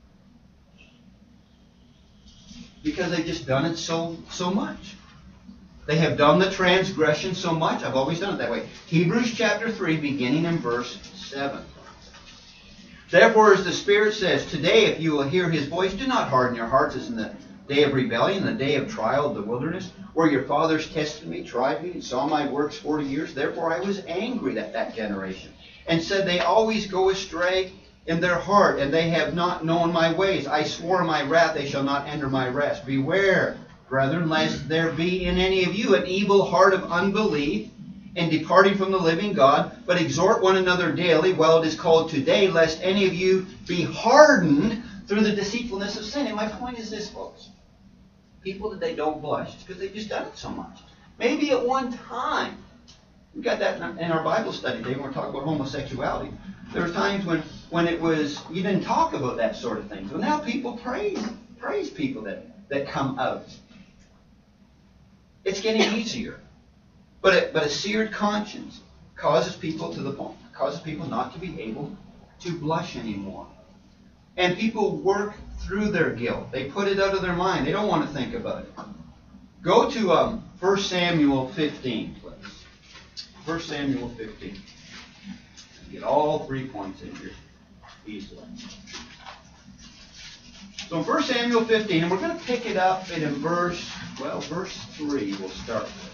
Because they've just done it so, so much. They have done the transgression so much. I've always done it that way. Hebrews chapter three, beginning in verse seven. Therefore, as the Spirit says, today if you will hear His voice, do not harden your hearts as in the day of rebellion, the day of trial of the wilderness, where your fathers tested me, tried me, and saw my works forty years. Therefore I was angry at that generation, and said, they always go astray in their heart, and they have not known my ways. I swore in my wrath, they shall not enter my rest. Beware, brethren, lest there be in any of you an evil heart of unbelief, and departing from the living God, but exhort one another daily, while it is called today, lest any of you be hardened through the deceitfulness of sin. And my point is this, folks. People that they don't blush, it's because they've just done it so much. Maybe at one time, we got that in our Bible study today when we're talking about homosexuality. There were times when, when it was, you didn't talk about that sort of thing. So now people praise, praise people that, that come out. It's getting easier. But a, but a seared conscience causes people to the point, causes people not to be able to blush anymore. And people work through their guilt. They put it out of their mind. They don't want to think about it. Go to um, First Samuel fifteen, please. First Samuel fifteen. Get all three points in here easily. So in First Samuel fifteen, and we're going to pick it up in verse, well, verse three we'll start with.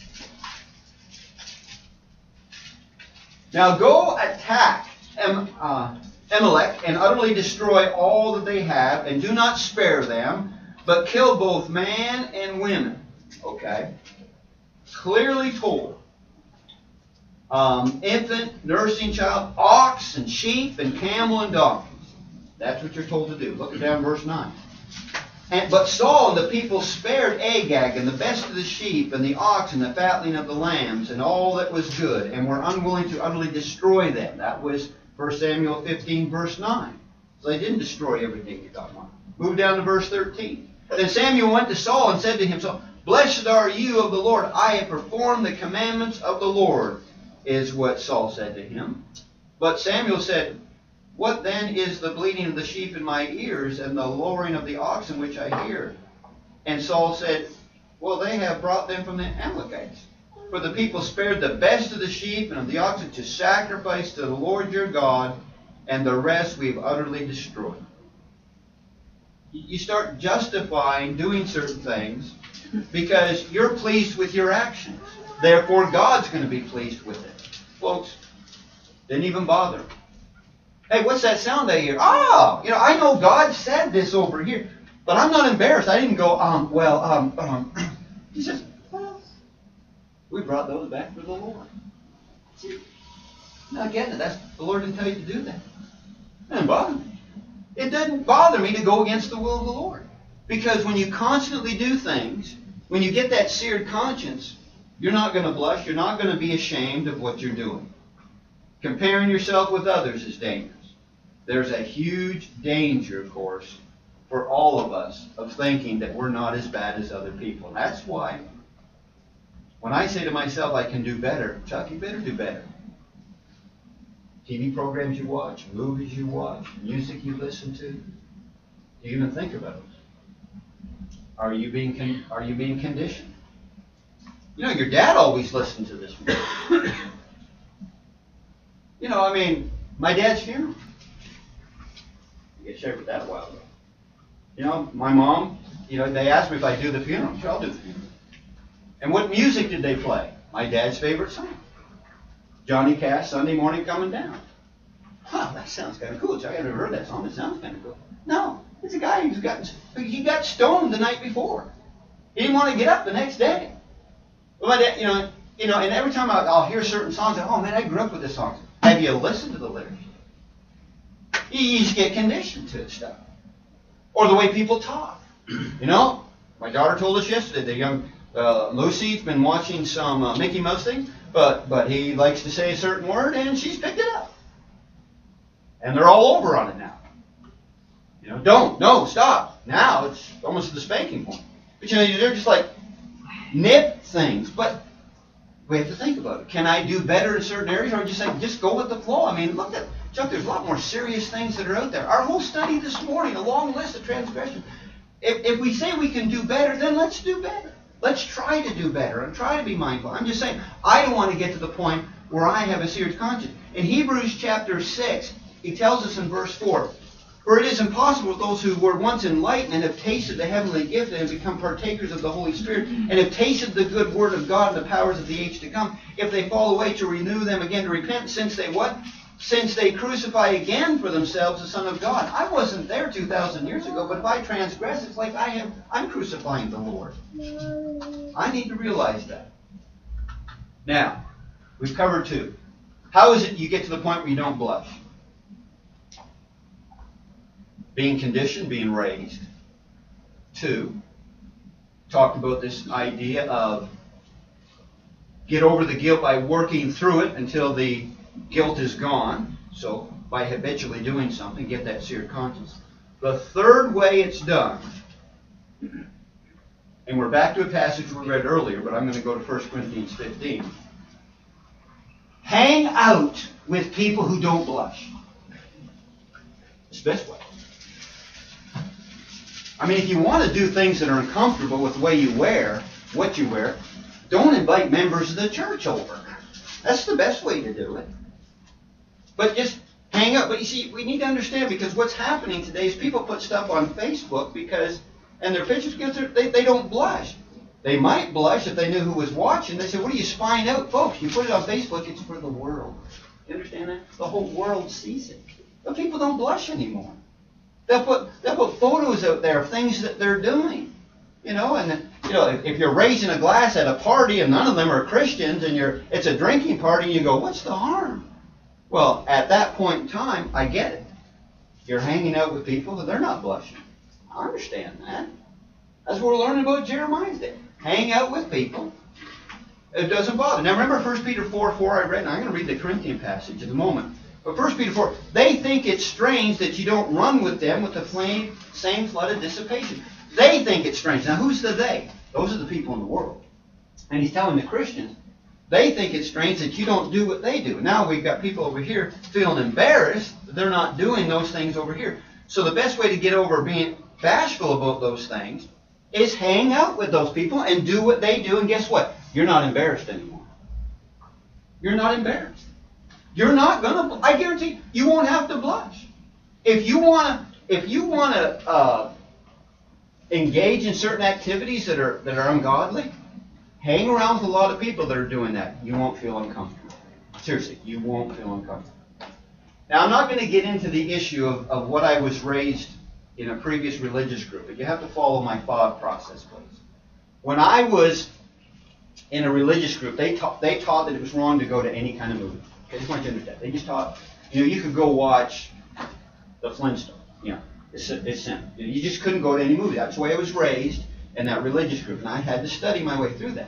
Now go attack em, uh, Amalek and utterly destroy all that they have, and do not spare them, but kill both man and women. Okay? Clearly told. Um, infant, nursing child, ox and sheep and camel and donkeys. That's what you're told to do. Look at down verse nine. And, but Saul and the people spared Agag and the best of the sheep and the ox and the fatling of the lambs and all that was good, and were unwilling to utterly destroy them. That was First Samuel fifteen, verse nine. So they didn't destroy everything you're talking about. Move down to verse thirteen. Then Samuel went to Saul and said to him, so, blessed are you of the Lord. I have performed the commandments of the Lord, is what Saul said to him. But Samuel said, what then is the bleating of the sheep in my ears and the lowing of the oxen which I hear? And Saul said, well, they have brought them from the Amalekites. For the people spared the best of the sheep and of the oxen to sacrifice to the Lord your God, and the rest we have utterly destroyed. You start justifying doing certain things because you're pleased with your actions. Therefore, God's going to be pleased with it. Folks, didn't even bother. Hey, what's that sound I hear? Oh, you know, I know God said this over here, but I'm not embarrassed. I didn't go, um, well, um, um, he says, well, we brought those back for the Lord. See, now again, that's, the Lord didn't tell you to do that. It didn't bother me. It didn't bother me to go against the will of the Lord. Because when you constantly do things, when you get that seared conscience, you're not going to blush. You're not going to be ashamed of what you're doing. Comparing yourself with others is dangerous. There's a huge danger, of course, for all of us of thinking that we're not as bad as other people. And that's why when I say to myself, I can do better, Chuck, you better do better. T V programs you watch, movies you watch, music you listen to, do you even think about it? Are you being con- are you being conditioned? You know, your dad always listened to this music. You know, I mean, my dad's funeral. I get shared with that a while ago. You know, my mom, you know, they asked me if I do the funeral. Sure, I'll do the funeral. And what music did they play? My dad's favorite song. Johnny Cash, Sunday Morning Coming Down. Huh, that sounds kind of cool. Chuck, I've never heard that song. It sounds kind of cool. No, it's a guy who's got, he got stoned the night before. He didn't want to get up the next day. Well, my dad, you know, you know, and every time I'll, I'll hear certain songs, I, oh man, I grew up with this song. Have you listened to the lyrics? You, you just get conditioned to stuff. Or the way people talk. You know, my daughter told us yesterday, the young uh, Lucy's been watching some uh, Mickey Mouse thing, but but he likes to say a certain word, and she's picked it up. And they're all over on it now. You know, don't, no, stop. Now it's almost the spanking point. But you know, they're just like nip things. But we have to think about it. Can I do better in certain areas, or just say just go with the flow? I mean, look at Chuck. There's a lot more serious things that are out there. Our whole study this morning, a long list of transgressions. If if we say we can do better, then let's do better. Let's try to do better and try to be mindful. I'm just saying, I don't want to get to the point where I have a serious conscience. In Hebrews chapter six, he tells us in verse four, for it is impossible with those who were once enlightened and have tasted the heavenly gift and have become partakers of the Holy Spirit and have tasted the good word of God and the powers of the age to come, if they fall away, to renew them again to repent, since they what? Since they crucify again for themselves the Son of God. I wasn't there two thousand years ago, but if I transgress, it's like I have, I'm crucifying the Lord. I need to realize that. Now, we've covered two. How is it you get to the point where you don't blush? Being conditioned, being raised. Two, talked about this idea of get over the guilt by working through it until the guilt is gone. So by habitually doing something, get that seared conscience. The third way it's done, and we're back to a passage we read earlier, but I'm going to go to First Corinthians fifteen. Hang out with people who don't blush. It's the best way. I mean, if you want to do things that are uncomfortable with the way you wear, what you wear, don't invite members of the church over. That's the best way to do it. But just hang up. But you see, we need to understand, because what's happening today is people put stuff on Facebook because, and their pictures, because they, they don't blush. They might blush if they knew who was watching. They say, what are you spying out? Folks, you put it on Facebook, it's for the world. You understand that? The whole world sees it. But people don't blush anymore. They'll put, they'll put photos out there of things that they're doing. You know, and you know, if, if you're raising a glass at a party and none of them are Christians and you're it's a drinking party, and you go, what's the harm? Well, at that point in time, I get it. You're hanging out with people that they're not blushing. I understand that. That's what we're learning about Jeremiah's day. Hang out with people. It doesn't bother. Now remember First Peter four four I read, and I'm going to read the Corinthian passage in a moment. But First Peter four, they think it's strange that you don't run with them with the flame, same flood of dissipation. They think it's strange. Now who's the they? Those are the people in the world. And he's telling the Christians, they think it's strange that you don't do what they do. Now we've got people over here feeling embarrassed that they're not doing those things over here. So the best way to get over being bashful about those things is hang out with those people and do what they do. And guess what? You're not embarrassed anymore. You're not embarrassed. You're not gonna. I guarantee you won't have to blush. If you wanna, if you wanna uh, engage in certain activities that are that are ungodly, hang around with a lot of people that are doing that. You won't feel uncomfortable. Seriously, you won't feel uncomfortable. Now, I'm not going to get into the issue of, of what I was raised in a previous religious group, but you have to follow my thought process, please. When I was in a religious group, they taught they taught that it was wrong to go to any kind of movie. I just want you to understand. They just taught, you know, you could go watch the Flintstones. You know, it's, it's simple. You just couldn't go to any movie. That's the way I was raised in that religious group, and I had to study my way through that.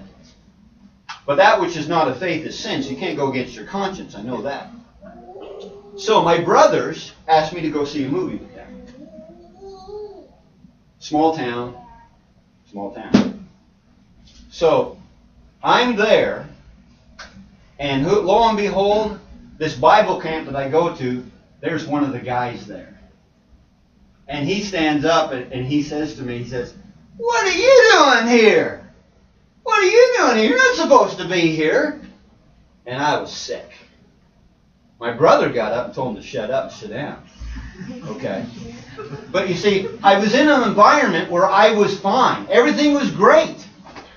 But that which is not of faith is sin, so you can't go against your conscience. I know that. So my brothers asked me to go see a movie with them. Small town, small town. So, I'm there, and who, lo and behold, this Bible camp that I go to, there's one of the guys there. And he stands up and, and he says to me, he says, "What are you doing here? What are you doing here? You're not supposed to be here." And I was sick. My brother got up and told him to shut up and sit down. Okay. But you see, I was in an environment where I was fine. Everything was great.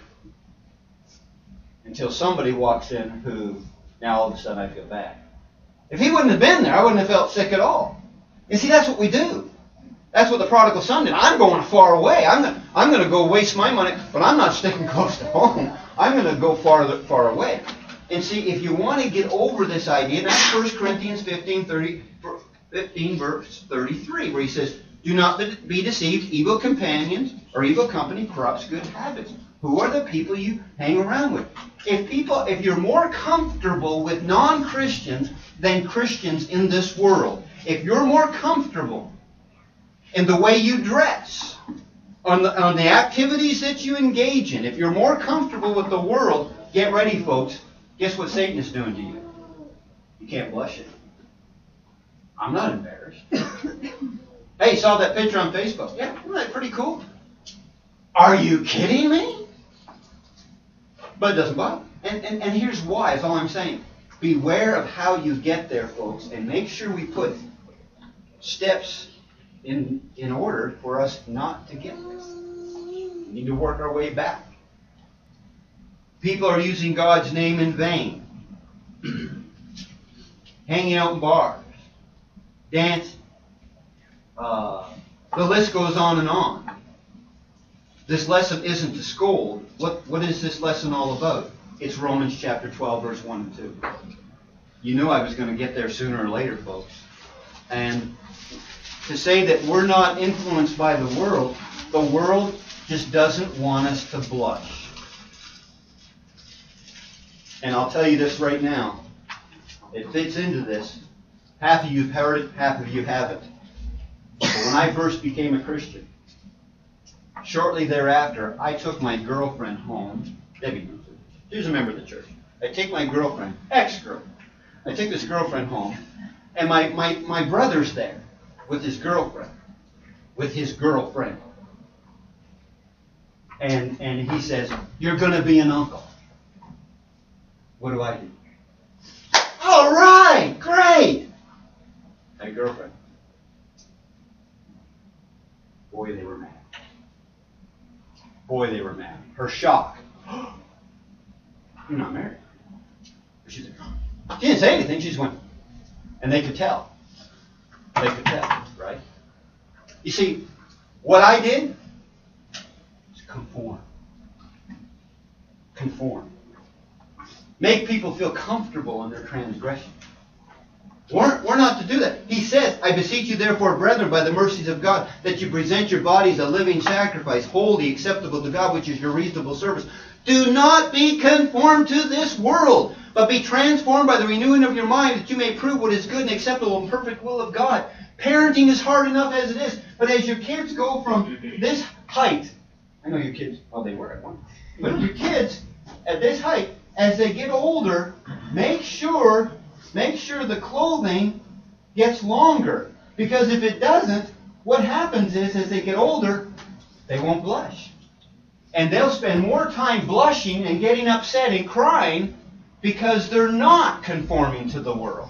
Until somebody walks in who, now all of a sudden I feel bad. If he wouldn't have been there, I wouldn't have felt sick at all. You see, that's what we do. That's what the prodigal son did. I'm going far away. I'm going I'm going to go waste my money, but I'm not sticking close to home. I'm going to go farther, far away. And see, if you want to get over this idea, that's First Corinthians fifteen, thirty, fifteen, verse thirty-three, where he says, "Do not be deceived. Evil companions or evil company corrupts good habits." Who are the people you hang around with? If people, if you're more comfortable with non-Christians than Christians in this world, if you're more comfortable in the way you dress, on the, on the activities that you engage in, if you're more comfortable with the world, get ready, folks. Guess what Satan is doing to you? You can't blush it. I'm not embarrassed. Hey, saw that picture on Facebook? Yeah, isn't that pretty cool? Are you kidding me? But it doesn't bother. And, and, and here's why, is all I'm saying. Beware of how you get there, folks, and make sure we put steps in, in order for us not to get there. We need to work our way back. People are using God's name in vain. Hanging out in bars. Dancing. Uh, the list goes on and on. This lesson isn't to scold. What, what is this lesson all about? It's Romans chapter twelve, verse one and two. You knew I was going to get there sooner or later, folks. And to say that we're not influenced by the world, the world just doesn't want us to blush. And I'll tell you this right now. It fits into this. Half of you have heard it, half of you haven't. But when I first became a Christian, shortly thereafter, I took my girlfriend home. Debbie, she's a member of the church. I take my girlfriend, ex-girlfriend. I take this girlfriend home, and my, my, my brother's there with his girlfriend. With his girlfriend. And, and he says, "You're going to be an uncle." What do I do? All right, great. My girlfriend. Boy, they were mad. Boy, they were mad. Her shock. "You're not married." She said, she didn't say anything. She just went. And they could tell. They could tell, right? You see, what I did was conform. Conform. Make people feel comfortable in their transgression. We're, we're not to do that. He says, "I beseech you therefore, brethren, by the mercies of God, that you present your bodies a living sacrifice, holy, acceptable to God, which is your reasonable service. Do not be conformed to this world, but be transformed by the renewing of your mind, that you may prove what is good and acceptable and perfect will of God." Parenting is hard enough as it is, but as your kids go from this height, I know your kids, well, they were at one, but your kids at this height, as they get older, make sure, make sure the clothing gets longer. Because if it doesn't, what happens is, as they get older, they won't blush. And they'll spend more time blushing and getting upset and crying because they're not conforming to the world.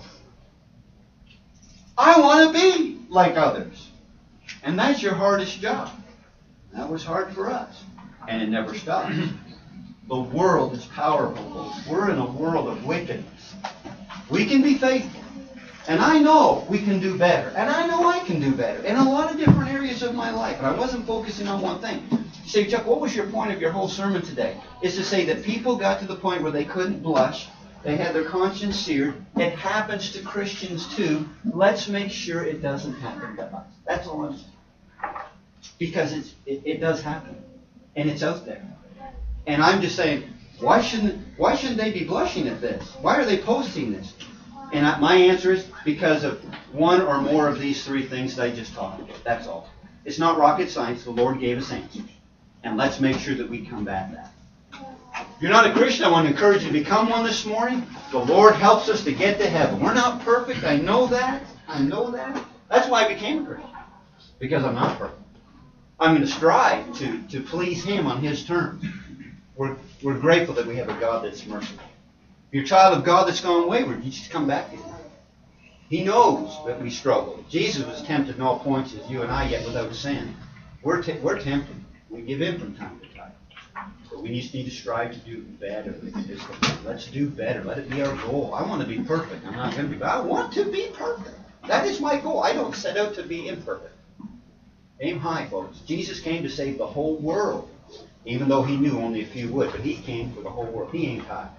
I want to be like others. And that's your hardest job. That was hard for us. And it never stops. The world is powerful, folks. We're in a world of wickedness. We can be faithful. And I know we can do better. And I know I can do better in a lot of different areas of my life. But I wasn't focusing on one thing. You say, "Chuck, what was your point of your whole sermon today?" Is to say that people got to the point where they couldn't blush. They had their conscience seared. It happens to Christians too. Let's make sure it doesn't happen to us. That's all I'm saying. Because it's, it, it does happen. And it's out there. And I'm just saying, why shouldn't why shouldn't they be blushing at this? Why are they posting this? And I, my answer is because of one or more of these three things that I just talked about. That's all. It's not rocket science. The Lord gave us answers. And let's make sure that we combat that. If you're not a Christian, I want to encourage you to become one this morning. The Lord helps us to get to heaven. We're not perfect. I know that. I know that. That's why I became a Christian. Because I'm not perfect. I'm going to strive to, to please Him on His terms. We're, we're grateful that we have a God that's merciful. If you're a child of God that's gone wayward, you just come back to Him. He knows that we struggle. Jesus was tempted in all points as you and I, yet without sin. We're, te- we're tempted. We give in from time to time. But we just need to strive to do better. Let's do better. Let it be our goal. I want to be perfect. I'm not going to be, but I want to be perfect. That is my goal. I don't set out to be imperfect. Aim high, folks. Jesus came to save the whole world, even though He knew only a few would. But He came for the whole world. He aimed high.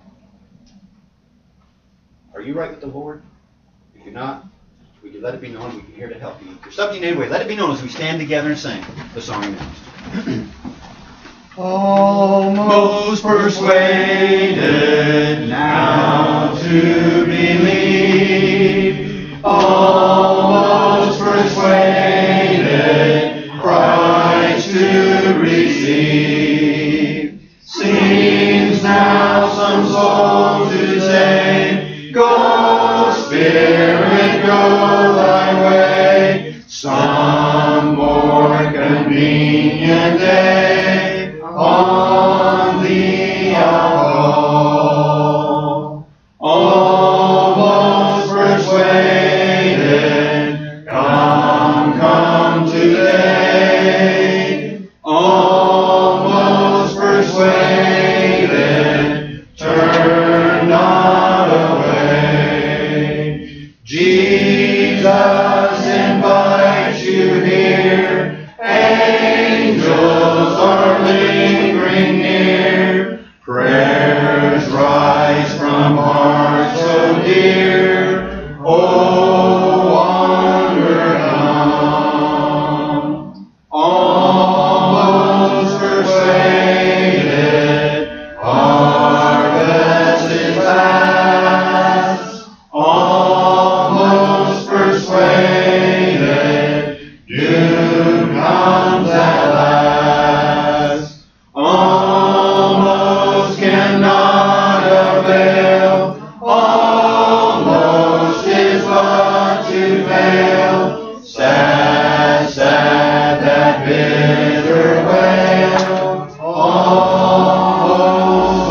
Are you right with the Lord? If you're not, we can let it be known. We're here to help you. If you're something anyway, let it be known as we stand together and sing the song next. Almost persuaded now to believe, almost persuaded Christ to receive. Seems now some soul to save, go Spirit, go thy way, some more convenient day on thee I'll call. Almost persuaded, come, come today. Almost persuaded, turn not away. Jesus invites you here. Angels are lingering near. Prayers rise from hearts so dear. Oh, wonder come. Almost persuaded, harvest is past. Almost persuaded, doom comes at last. Almost cannot avail, almost is but to fail. Sad, sad that bitter wail, almost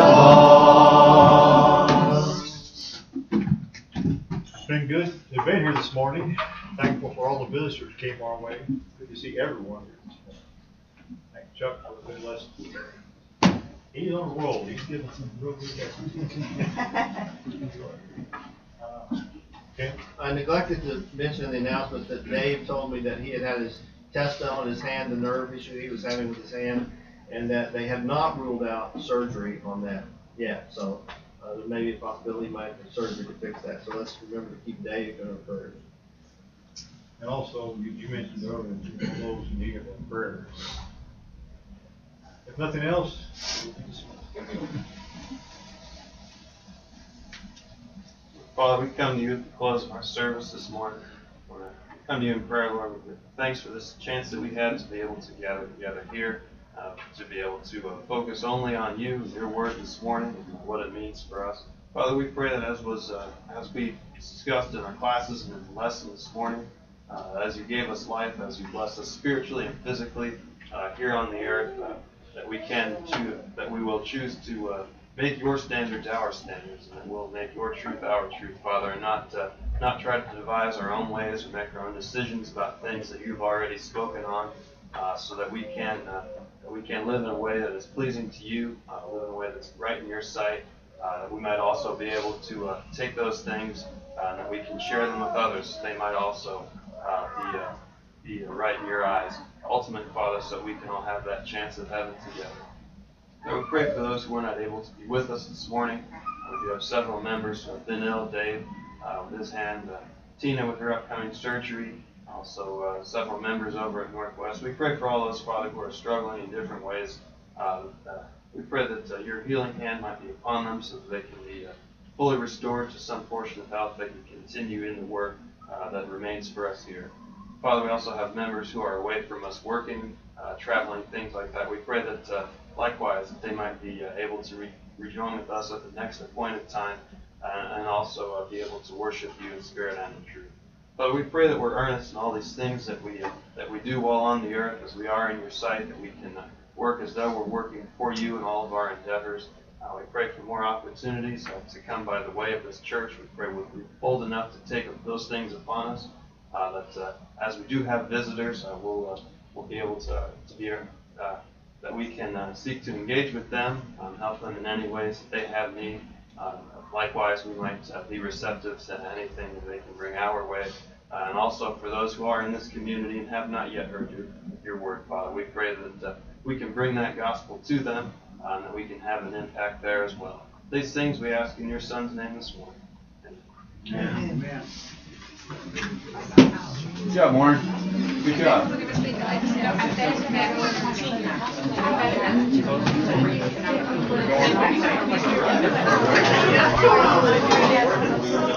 lost. It's been good to be here this morning. Thankful for all the visitors who came our way. Good to see everyone here this morning. Thank Chuck for a good lesson. He's on the roll. He's giving some real good lessons. Okay. I neglected to mention in the announcement that Dave told me that he had had his test done on his hand, the nerve issue he was having with his hand, and that they have not ruled out surgery on that yet. So uh, there may be a possibility he might have surgery to fix that. So let's remember to keep Dave in our prayers. And also, you, you mentioned earlier, you know, those in need of prayer. If nothing else, we'll be dismissed. Father, we come to you at the close of our service this morning. We come to you in prayer, Lord. Thanks for this chance that we had to be able to gather together here, uh, to be able to uh, focus only on you and your word this morning and what it means for us. Father, we pray that as was uh, as we discussed in our classes and in the lesson this morning, uh, as you gave us life, as you blessed us spiritually and physically uh, here on the earth, uh, that we can choose, that we will choose to uh, make your standards our standards, and that we'll make your truth our truth, Father, and not uh, not try to devise our own ways or make our own decisions about things that you've already spoken on, uh, so that we can uh, that we can live in a way that is pleasing to you, uh, live in a way that's right in your sight. Uh, that we might also be able to uh, take those things uh, and that we can share them with others. They might also uh, be uh, be right in your eyes. Ultimate, Father, so we can all have that chance of heaven together. Lord, we pray for those who are not able to be with us this morning. We do have several members who have been ill. Dave uh, with his hand, uh, Tina with her upcoming surgery, also uh, several members over at Northwest. We pray for all those, Father, who are struggling in different ways. Uh, uh, we pray that uh, your healing hand might be upon them so that they can be uh, fully restored to some portion of health. They can continue in the work uh, that remains for us here. Father, we also have members who are away from us working, uh, traveling, things like that. We pray that uh, likewise that they might be uh, able to re- rejoin with us at the next appointed time, uh, and also uh, be able to worship you in spirit and in truth. Father, we pray that we're earnest in all these things that we uh, that we do while on the earth, as we are in your sight, that we can uh, work as though we're working for you in all of our endeavors. Uh, we pray for more opportunities uh, to come by the way of this church. We pray we'll be bold enough to take those things upon us. Uh, that uh, as we do have visitors, uh, we'll uh, we'll be able to to be uh, that we can uh, seek to engage with them, um, help them in any ways that they have need. Uh, likewise, we might uh, be receptive to anything that they can bring our way. Uh, and also for those who are in this community and have not yet heard your, your word, Father, we pray that uh, we can bring that gospel to them, uh, and that we can have an impact there as well. These things we ask in your Son's name this morning. Amen. Amen. Good job, Warren. Good job. Look at this thing. I just- I bet-